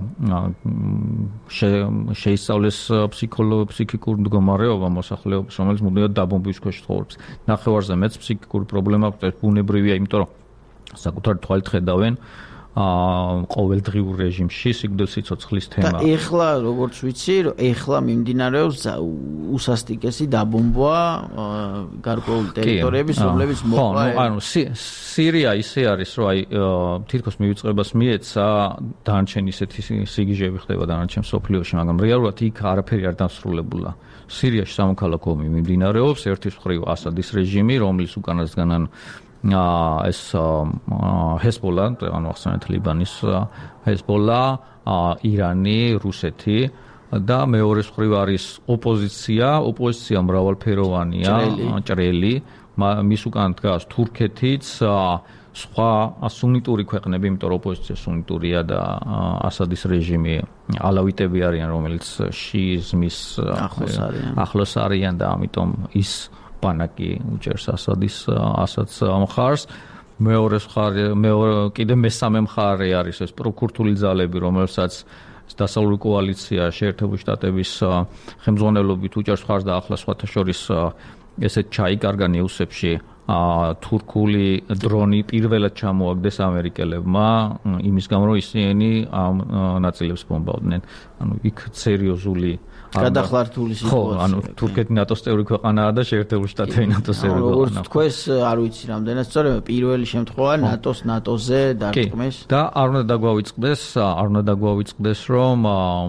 შეისწავლეს ფსიქიკურ მდგომარეობა მოსახლეობის, რომელიც მუდმივად დაბომბვის ქვეშ ცხოვრობს. ნახევარზე მეც ფსიქიკური პრობლემა აქვს, ბუნებრივია, იმიტომ რომ საკუთარ თვალით ხედავენ ყოველდღიურ რეჟიმში სიკვდილის სიცოცხლის თემა. და ეხლა როგორც ვიცი, ეხლა მიმდინარეობს უსასტიკესი დაბომბვა გარკვეული ტერიტორიების, რომლებიც მოყვა. ხო, ანუ სირია ისე არის, რომ აი თითქოს მივიწყებას მიეცა დანარჩენი ისეთი სიგიჟეები ხდება დანარჩენ მსოფლიოში, მაგრამ რეალურად იქ არაფერი არ დასრულებულა. სირიაში სამოქალაქო ომი მიმდინარეობს, ერთის მხრივ ასადის რეჟიმი, რომლის უკანასგანან ეს ჰეზბოლა, ანუ ახსენეთ ლიბანის ჰეზბოლა, ირანი, რუსეთი და მეორეს მხრივ არის ოპოზიცია, ოპოზიცია მრავალფეროვანია, ჭრელი, მის უკან დგას თურქეთიც, სხვა სუნიტური ქვეყნები, იმიტომ რომ ოპოზიცია სუნიტურია და ასადის რეჟიმი ალავიტები არიან, რომელიც შიიზმის ახლოს არიან და ამიტომ ის ბანაკი უჭერს ასადის ასადს მხარს. მეორე მხარე, მეორე კიდე მესამე მხარე არის ეს პროკურთული ძალები, რომელსაც დასავლური კოალიცია შეერთებული შტატების ხელმძღვანელობით უჭერს მხარს და ახლა სხვათა შორის ესეთ ჩაიკარგა ნიუსებში თურქული დრონი პირველად ჩამოაგდეს ამერიკელებმა იმის გამო რომ ისინი ამ ნაწილებს ბომბავდნენ. ანუ იქ სერიოზული გადახლართული სიტუაცია. ხო, ანუ თურქეთი ნატოს წევრი ქვეყანაა და შეერთებული შტატები ნატოს წევრი ქვეყანაა. როგორც თქვენს არ ვიცი რამდენად სწორია, პირველი შემთხვევა ნატოს ნატოზე დარტყმის. და არ უნდა დაგვავიწყდეს, არ უნდა დაგვავიწყდეს, რომ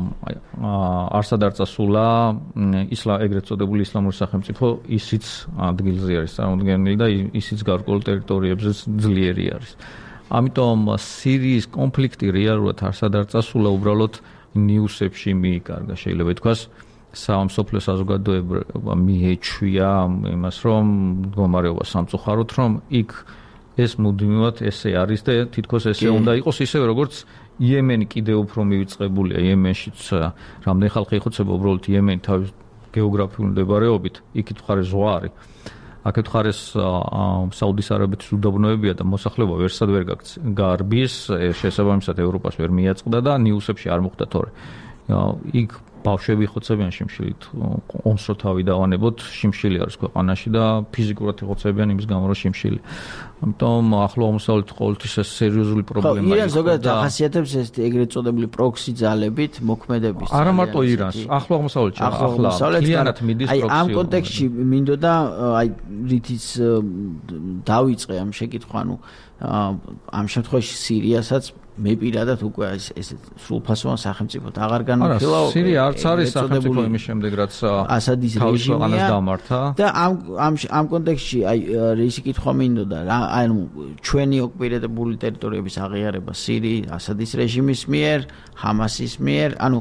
არსად არ წასულა ისლამ ეგრეთ წოდებული ისლამური სახელმწიფო, ისიც ადგილზე არის წარმოდგენილი და ისიც გარკვეულ ტერიტორიებზე ძლიერი არის. ამიტომ სირიის კონფლიქტი რეალურად არსად არ წასულა, უბრალოდ ნიუსებში მიიკარგა, შეიძლება ითქვას, სამსოფლიო საზოგადოება მიეჩვია იმას, რომ მდგომარეობა სამწუხაროდ, რომ იქ ეს მუდმივად ესე არის და თითქოს ესე უნდა იყოს, ისევე როგორც იემენი კიდევ უფრო მივიწყებულია, იემენშიც რამდენი ხალხი იხოცება, უბრალოდ იემენი თავის გეოგრაფიული მდებარეობით, იქით მხარე ზღვა არის. აქეთ მხარეს საუდის არაბეთის უდაბნოებია და მოსახლეობა ვერსად ვერ გარბის, შესაბამისად ევროპას ვერ მიაწყდა და ნიუსებში არ მოხდა თორე. იქ ბავშვები იხოცებიან შიმშილით, ომს რო თავი დავანებოთ, შიმშილი არის ქვეყანაში და ფიზიკურად იხოცებიან იმის გამო, რომ შიმშილი. ამიტომ ახლო აღმოსავლეთ ყოველთვის ეს სერიოზული პრობლემაა. ხო, ირანს ზოგადად ახასიათებს ეს ეგრეთ წოდებული პროქსი ძალებით მოქმედების. არა მარტო ირანს, ახლო აღმოსავლეთში, ახლა მთლიანად მიდის პროქსი. აი ამ კონტექსტში მინდოდა აი რითიც დავიწყე ამ შეკითხვა, ანუ ამ შემთხვევაში სირიასაც მე პირადად უკვე ეს ეს სრულფასოვან სახელმწიფოდ აღარ განვიხილავ. სირია არც არის სახელმწიფო იმის შემდეგ, რაც ასადის რეჟიმია დამართა. და ამ ამ ამ კონტექსტში აი ისი კითხვა მინდოდა რა, ანუ ჩვენი ოკუპირებული ტერიტორიების აღიარება სირიის ასადის რეჟიმის მიერ, ჰამასის მიერ, ანუ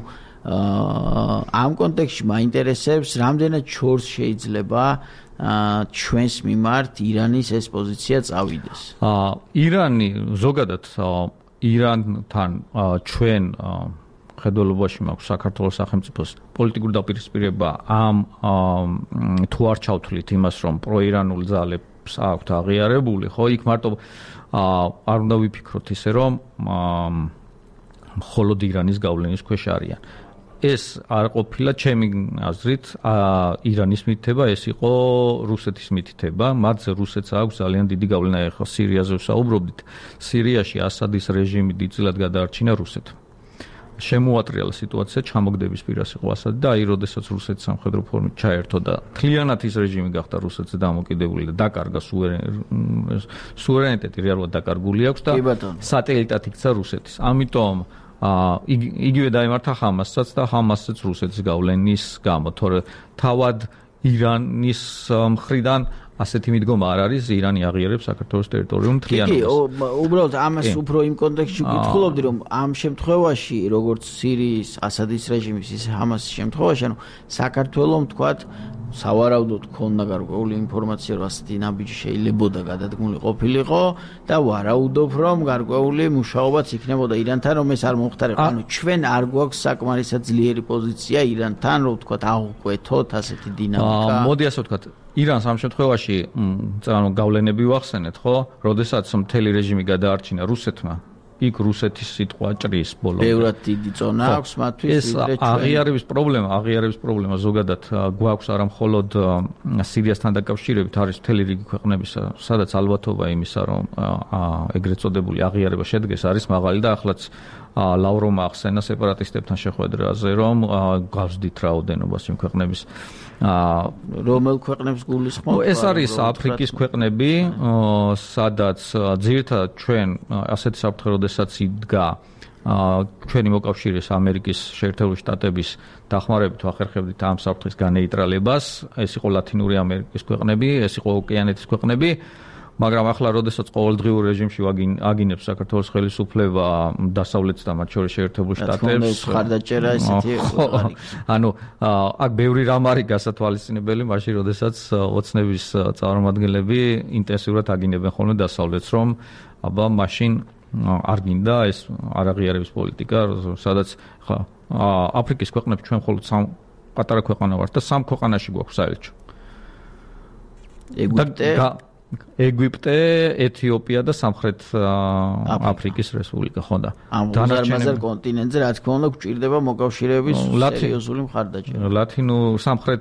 ამ კონტექსტში მაინტერესებს, რამდენად შორს შეიძლება ჩვენს მიმართ ირანის ეს პოზიცია წავიდეს. ირანი ზოგადად ირანთან ჩვენ ხედველობაში მაქვს საქართველოს სახელმწიფოს პოლიტიკური დაპირისპირება ამ თუ არ ჩავთვლით იმას, რომ პროირანულ ძალებს აქვთ აღიარებული, ხო, იქ მარტო არ უნდა ვიფიქროთ ისე, რომ მხოლოდ ირანის გავლენის ქვეშ არიან. ეს არ ყოფილა ჩემი აზრით ირანის მითითება, ეს იყო რუსეთის მითითება, მათზე რუსეთს აქვს ძალიან დიდი გავლენა. ახლა სირიაზე ვსაუბრობდით, სირიაში ასადის რეჟიმი დიდწილად გადაარჩინა რუსეთმა. შემოატრიალა სიტუაცია, ჩამოგდების პირას იყო ასადი და აი როდესაც რუსეთის სამხედრო ფორმით ჩაერთო და მთლიანად ის რეჟიმი გახდა რუსეთზე დამოკიდებული და დაკარგა სუვერენიტეტი რეალურად დაკარგული აქვს და სატელიტად იქცა რუსეთის. ამიტომ იგივე დაემართა ჰამასაც და ჰამასსაც რუსეთის გავლენის გამო, თორე თავად ირანის მხრიდან ასეთი მიდგომა არ არის, ირანი აღიარებს საქართველოს ტერიტორიულ მთლიანობას. კი, უბრალოდ ამას უფრო იმ კონტექსტში ვკითხულობდი, რომ ამ შემთხვევაში, როგორც სირიის ასადის რეჟიმის, ისე ჰამასის შემთხვევაში, ანუ საქართველოს თქვათ სავარაუდოდ ქონდა გარკვეული ინფორმაცია, რომ ასეთი ნაბიჯი შეიძლებოდა გადადგმული ყოფილიყო და ვარაუდობ, რომ გარკვეული მუშაობაც იქნებოდა ირანთან, რომ ეს არ მომხდარიყო. ანუ ჩვენ არ გვაქვს საკმარისად ძლიერი პოზიცია ირანთან, რომ თქვათ აღვკვეთოთ ასეთი დინამიკა. მოდი ასე ვთქვათ, ირანს ამ შემთხვევაში ანუ გავლენები ვახსენეთ, ხო? როდესაც მთელი რეჟიმი გადაარჩინა რუსეთმა, იქ რუსეთის სიტყვა ჭრის ბოლომდე. ბევრად დიდი წონა აქვს მათთვის. ეს აღიარების პრობლემა, აღიარების პრობლემა ზოგადად გვაქვს არა მხოლოდ სირიასთან დაკავშირებით, არის მთელი რიგი ქვეყნებისა, სადაც ალბათობა იმისა, რომ ეგრეთ წოდებული აღიარება შედგეს, არის მაღალი და ახლაც ლავროვმა ახსენა სეპარატისტებთან შეხვედრაზე, რომ გავსდით რაოდენობას იმ ქვეყნების რომელ ქვეყნებს გულისხმობთ? ეს არის აფრიკის ქვეყნები, სადაც ძირითადად ჩვენ ასეთი საფრთხე, როდესაც იდგა ჩვენი მოკავშირეს ამერიკის შეერთებული შტატების დახმარებით ვახერხებდით ამ საფრთხის განეიტრალებას. ეს იყო ლათინური ამერიკის ქვეყნები, ეს იყო ოკეანეთის ქვეყნები. მაგრამ ახლა როდესაც ყოველდღიურ რეჟიმში აგინებს საქართველოს ხელისუფლება დასავლეთს და მათ შორის შეერთებულ შტატებს, ხარდაჭერა ესეთი ანუ აქ ბევრი რამ არის გასათვალისწინებელი, მაშინ როდესაც ოცნების წარმომადგენლები ინტენსიურად აგინებენ ხოლმე დასავლეთს, რომ აბა მაშინ არ გინდა ეს არაღიარების პოლიტიკა, სადაც ხა აფრიკის ქვეყნებს ჩვენ მხოლოდ სამ პატარა ქვეყანა ვართ და სამ ქვეყანაში გვაქვს საელჩო. ეგვიპტე ეგვიპტე, ეთიოპია და სამხრეთ აფრიკის რესპუბლიკა, ხო და დანარჩენ კონტინენტზე რა თქმა უნდა გვჭირდება მოკავშირეების სერიოზული მხარდაჭერა. ლათინურ სამხრეთ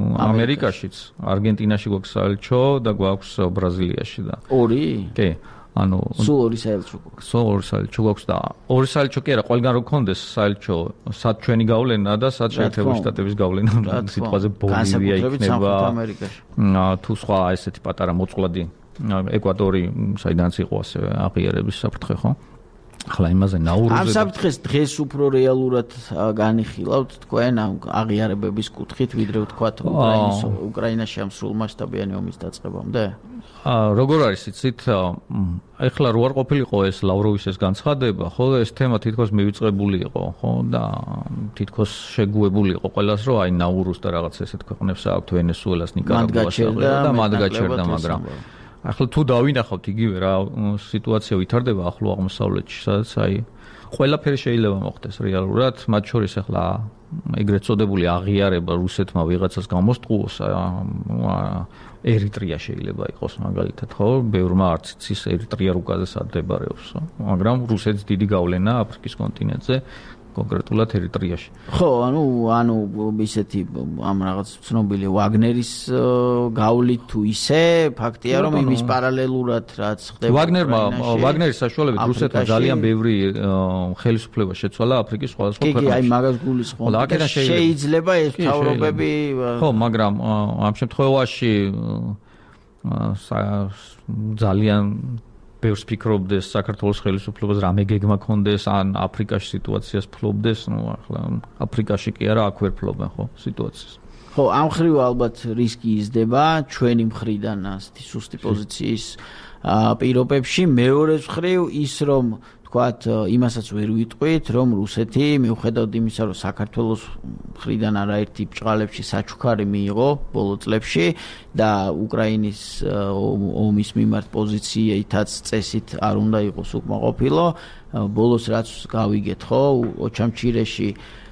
ამერიკაშიც, არგენტინაში გვაქვს საელჩო და გვაქვს ბრაზილიაში და. ორი? კი. ანუ სულ ორი საელჩო გვაქვს. სულ ორი საელჩო გვაქვს და ორი საელჩო კი არა, ყველგან რო გქონდეს საელჩო, სად ჩვენი გავლენა და სად შეერთებული შტატების გავლენა, სიტყვაზე ბოლივია იქნება. თუ სხვა ესეთი პატარა მოწყვლადი ეკვადორი, საიდანაც იყო ასევე აღიარების საფრთხე, ხო? ახლა იმაზე ნაურუზე ამ საფრთხეს დღეს უფრო რეალურად განიხილავთ თქვენ აღიარებების კუთხით, ვიდრე ვთქვათ უკრაინის უკრაინაში ამ სრულმასშტაბიანი ომის დაწყებამდე? როგორ არის იცით, ეხლა რო არ ყოფილიყო ეს ლავროვის ეს განცხადება, ხო, ეს თემა თითქოს მივიწყებული იყო, ხო, და თითქოს შეგუებული იყო ყველას, რომ აი ნაურუს და რაღაც ესეთ ქვეყნებს აქვთ ვენესუელას, ნიკარაგუას და მათ გაჩერდა, მაგრამ ახლა თუ დავინახავთ იგივე რა სიტუაცია ვითარდება ახლო აღმოსავლეთში, სადაც აი ყველაფერი შეიძლება მოხდეს რეალურად, მათ შორის ახლა ეგრეთ წოდებული აღიარება რუსეთმა ვიღაცას გამოსტყუოს, ერიტრია შეიძლება იყოს მაგალითად, ხო? ბევრმა არც იცის ერიტრია რუკაზე სადმდებარეობს, მაგრამ რუსეთს დიდი გავლენა აფრიკის კონტინენტზე, კონკრეტულად ერიტრიაში. ხო, ანუ ანუ ისეთი ამ რაღაც ცნობილი ვაგნერის გავლით თუ ისე ფაქტია, რომ იმის პარალელურად რაც ხდება ვაგნერმა ვაგნერის საშუალებით რუსეთმა ძალიან ბევრი ხელისუფლება შეცვალა აფრიკის სხვადასხვა ქვეყნებში. კი, აი მაგას გულისხმობ. შეიძლება ეს თავრობები ხო, მაგრამ ამ შემთხვევაში ძალიან ბევრს ფიქრობდეს საქართველოს ხელისუფლებას რამე გეგმა ქონდეს ან აფრიკაში სიტუაციას ფლობდეს, ну ახლა აფრიკაში კი არა, აქ ვერ ფლობენ ხო სიტუაციას. ხო, ამ ხრივ ალბათ რისკი იზრდება ჩვენი მხრიდან ასეთი სუსტი პოზიციის პირობებში, მეორე მხრივ ის რომ თქვათ იმასაც ვერ ვიტყვით, რომ რუსეთი მიუხედავად იმისა, რომ საქართველოს მხრიდან არაერთი ბჭყალებში საჩუქარი მიიღო ბოლო წლებში და უკრაინის ომის მიმართ პოზიციითაც წესით არ უნდა იყოს უკმაყოფილო, ბოლოს რაც გავიგეთ, ხო, ოჩამჩირეში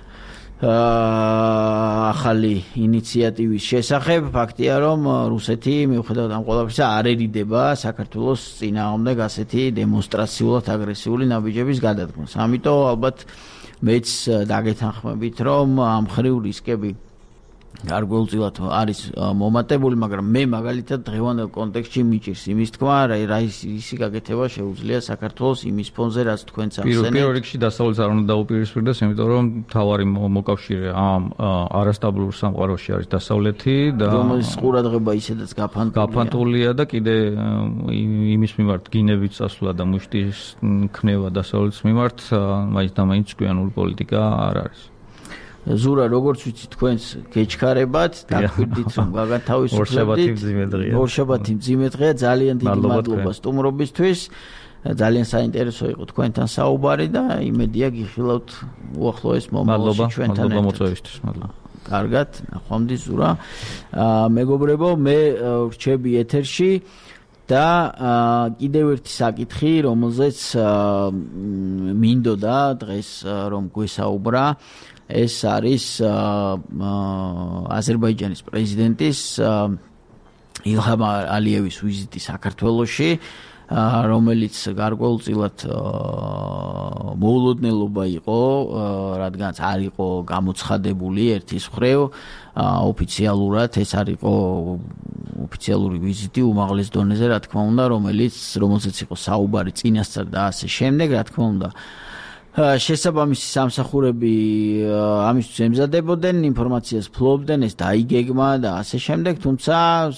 ახალი ინიციატივის შესახებ, ფაქტია, რომ რუსეთი მიუხედავად ამ ყველაფრისა არ ერიდება საქართველოს წინააღმდეგ ასეთი დემონსტრაციულად აგრესიული ნაბიჯების გადადგმას. ამიტომ ალბათ მეც დაგეთანხმებით, რომ ამ ხრივ რისკები გარკვეულწილად არის მომატებული, მაგრამ მე მაგალითად დღევანდელ კონტექსტში მიჭირს იმის თქმა, რა ისი გაკეთება შეუძლია საქართველოს იმის ფონზე, რაც თქვენც ახსენეთ. პირველ რიგში დასავლეთს არ უნდა დაუპირისპირდეს, იმიტომ რომ მთავარი მოკავშირე ამ არასტაბილურ სამყაროში არის დასავლეთი და რომელიც ყურადღება ისედაც გაფანტულია. გაფანტულია და კიდე იმის მიმართ გინებით წასვლა და მუშტის ქნება დასავლეთის მიმართ, მაინც და მაინც კვიანური პოლიტიკა არ არის. ზურა, როგორც ვიცი, თქვენს გეჩქარებათ, დაგვირდით რომ გაგათავისუფლებდით. ორშაბათი მძიმე დღეა, ძალიან დიდი მადლობა სტუმრობისთვის. ძალიან საინტერესო იყო თქვენთან საუბარი და იმედია გიხილავთ უახლოეს მომავალში ჩვენთან ერთად. მადლობა მოწვევისთვის, მადლობა. კარგად, ნახვამდის ზურა. მეგობრებო, მე ვრჩები ეთერში და კიდევ ერთი საკითხი, რომელზეც მინდოდა დღეს რომ გვესაუბრა, ეს არის აზერბაიჯანის პრეზიდენტის ილჰამ ალიევის ვიზიტი საქართველოში, რომელიც გარკვეულწილად მოულოდნელობა იყო, რადგანაც არ იყო გამოცხადებული ერთის მხრივ ოფიციალურად, ეს არ იყო ოფიციალური ვიზიტი უმაღლეს დონეზე, რა თქმა უნდა, რომელიც რომელზეც იყო საუბარი წინასწარ და ასე შემდეგ, რა თქმა უნდა. შესაბამისი სამსახურები ამისთვის ემზადებოდნენ, ინფორმაციას ფლობდნენ, ეს დაიგეგმა და ასე შემდეგ, თუმცა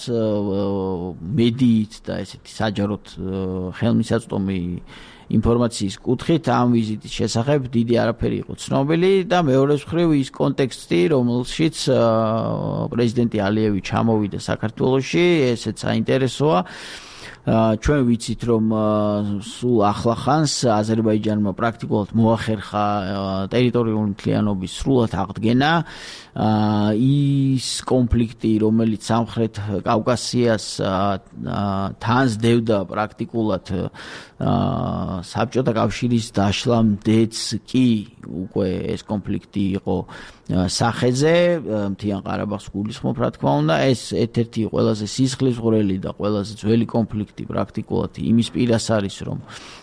მედიით და ესეთი საჯაროდ ხელმისაწვდომი ინფორმაციის კუთხით ამ ვიზიტის შესახებ დიდი არაფერი იყო ცნობილი და მეორე მხრივ ის კონტექსტი, რომელშიც პრეზიდენტი ალიევი ჩამოვიდა საქართველოში, ესეც საინტერესოა. ჩვენ ვიცით, რომ სულ ახლახანს აზერბაიჯანმა პრაქტიკულად მოახერხა ტერიტორიული მთლიანობის სრულად აღდგენა. ის კონფლიქტი, რომელიც სამხრეთ კავკასიას თანსდევდა პრაქტიკულად საბჭოთა კავშირის დაშლამდეც კი უკვე ეს კონფლიქტი იყო სახეზე, მთიან ყარაბაღს გულისხმობ, რა თქმა უნდა, ეს ერთ-ერთი ყველაზე სისხლისღვრელი და ყველაზე ძველი კონფლიქტი პრაქტიკულად იმის პირას არის, რომ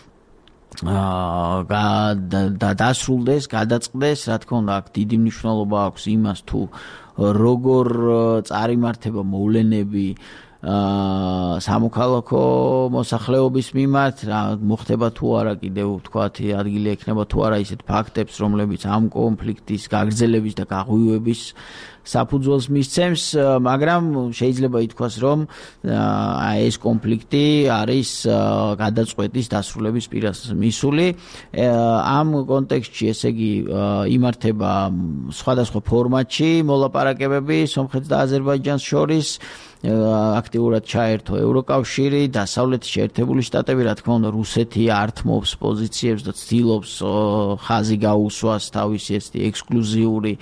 და დასრულდეს, გადაწყდეს, რა თქმა უნდა, აქ დიდი მნიშვნელობა აქვს იმას, თუ როგორ წარიმართება მოვლენები აა სამოქალაქო მოსახლეობის მიმართ, რა მოხდება თუ არა კიდევ თქვათ ადგილი ექნება თუ არა ისეთ ფაქტებს, რომლებიც ამ კონფლიქტის გაგრძელების და გაღვივების საფუძველს მისცემს, მაგრამ შეიძლება ითქვას, რომ ეს კონფლიქტი არის გადაწყვეტის დასრულების პირას მისული. ამ კონტექსტში, ესე იგი, იმართება სხვადასხვა ფორმატში მოლაპარაკებები სომხეთს და აზერბაიჯანს შორის. აქტიურად ჩაერთო ევროკავშირი, დასავლეთის შეერთებული შტატები, რა თქმა უნდა, რუსეთი ართმობს პოზიციებს და ცდილობს ხაზი გაუსვას თავისი ესეთი ექსკლუზიური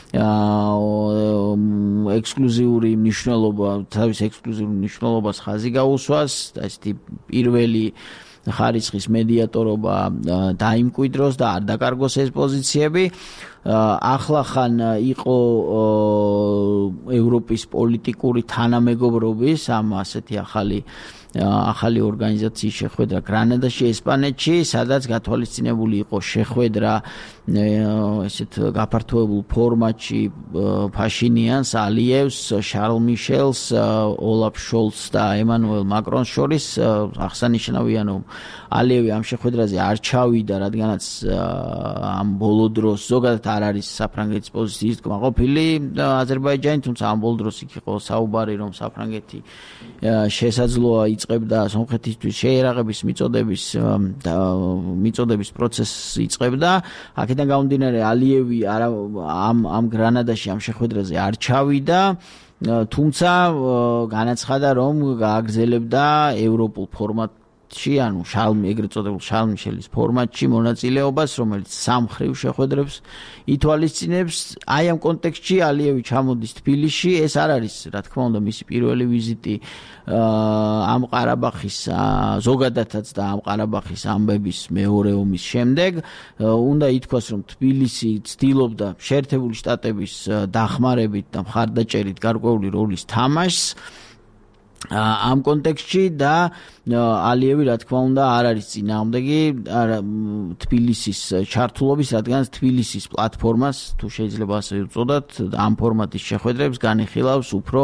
ექსკლუზიური მნიშვნელობა, თავის ექსკლუზიურ მნიშვნელობას ხაზი გაუსვას, ესეთი პირველი ხარისხის მედიატორობა დაიმკვიდროს და არ დაკარგოს ეს პოზიციები. ახლახან იყო ევროპის პოლიტიკური თანამეგობრობის ამ ასეთი ახალი ახალი ორგანიზაციის შეხვედრა გრანადაში, ესპანეთში, სადაც გათვალისწინებული იყო შეხვედრა ესეთ გაფართოებულ ფორმატში ფაშინიანს, ალიევს, შარლ მიშელს, ოლაფ შოლცს და ემანუელ მაკრონს შორის. აღსანიშნავია, რომ ალიევი ამ შეხვედრაზე არ ჩავიდა, რადგანაც ამ ბოლო დროს ზოგადად არ არის საფრანგეთის პოზიციის კმაყოფილი აზერბაიჯანი, თუმცა ამ ბოლო დროს იქ იყო საუბარი, რომ საფრანგეთი შესაძლოა იწყებდა სომხეთისთვის შეერაღების მიწოდების მიწოდების პროცესს იწყებდა. აქედან გამომდინარე, ალიევი ამ ამ გრანადაში ამ შეხვედრაზე არ ჩავიდა, თუმცა განაცხადა, რომ გააგრძელებდა ევროპულ ფორმატ ანუ შალმ ეგრეთ წოდებულ შალ მიშელის ფორმატში მონაწილეობას, რომელიც სამხრივ შეხვედრებს ითვალისწინებს. აი ამ კონტექსტში ალიევი ჩამოდის თბილისში. ეს არ არის, რა თქმა უნდა, მისი პირველი ვიზიტი ამ ყარაბაღის ზოგადადაც და ამ ყარაბაღის ამბების მეორე ომის შემდეგ. უნდა ითქვას, რომ თბილისი ცდილობდა შეერთებული შტატების დახმარებით და მხარდაჭერით გარკვეული როლის თამაშს ამ კონტექსტში და ალიევი, რა თქმა უნდა, არ არის წინააღმდეგი თბილისის ჩართულობის, რადგან თბილისის პლატფორმას, თუ შეიძლება ასე ვუწოდოთ, ამ ფორმატის შეხვედრებს განიხილავს უფრო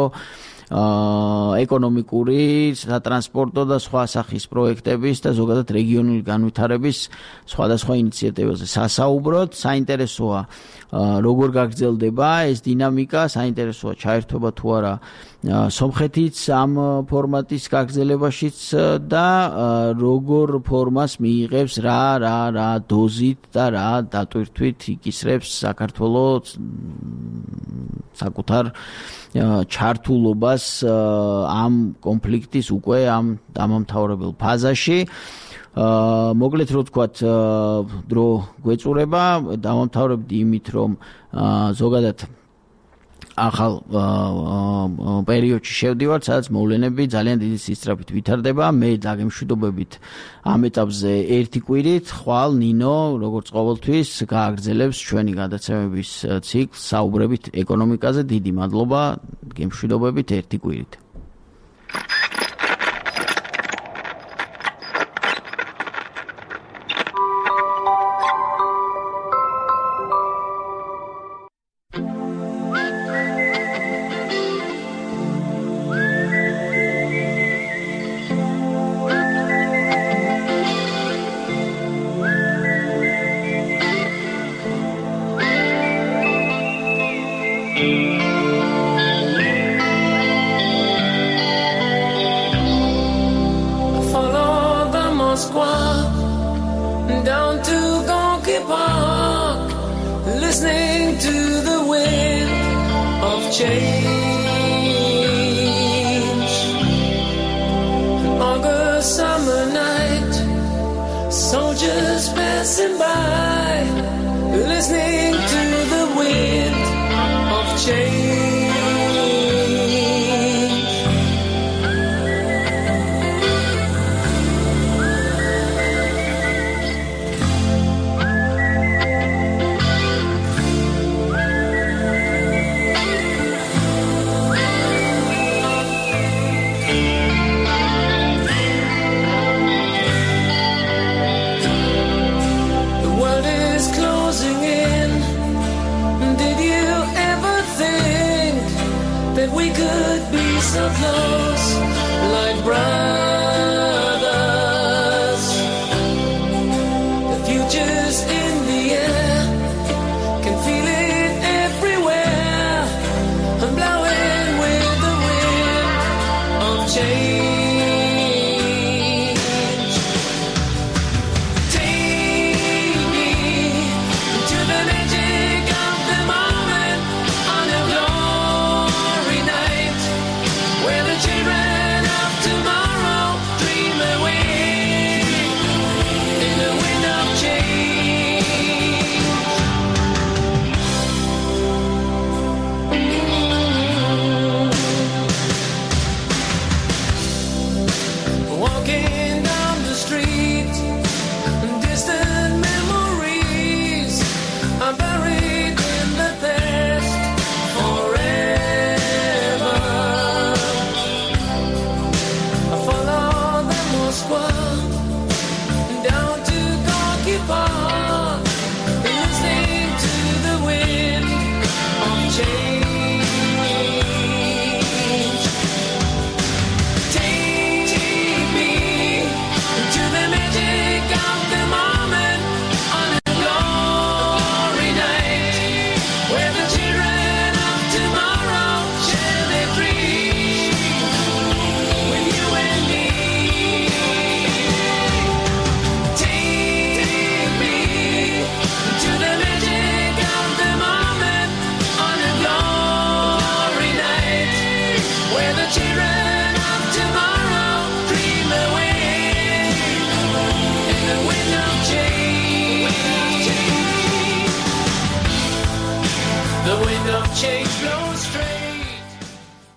ეკონომიკური, სატრანსპორტო და სხვა სახის პროექტების და ზოგადად რეგიონული განვითარების სხვადასხვა ინიციატივებზე სასაუბროთ. საინტერესოა როგორ გაგრძელდება ეს დინამიკა, საინტერესოა ჩაერთვება თუ არა სომხეთიც ამ ფორმატის გაგრძელებაშიც და როგორ ფორმას მიიღებს, რა რა რა დოზით და რა დატვირთვით იკისრებს საქართველოს საკუთარ ჩართულობას ამ კონფლიქტის უკვე ამ დამამთავრებელ ფაზაში. მოკლედ რო ვთქვათ, დრო გვეწურება, დამამთავრებდი იმით, რომ ზოგადად ახალ პერიოდში შევდივართ, სადაც მოვლენები ძალიან დიდი სისწრაფით ვითარდება. მე დაგემშვიდობებით ამ ეტაპზე ერთი კვირით, ხვალ ნინო, როგორც ყოველთვის, გააგრძელებს ჩვენი გადაცემების ციკლს საუბრებით ეკონომიკაზე. დიდი მადლობა, გემშვიდობებით ერთი კვირით. could be so close, like brown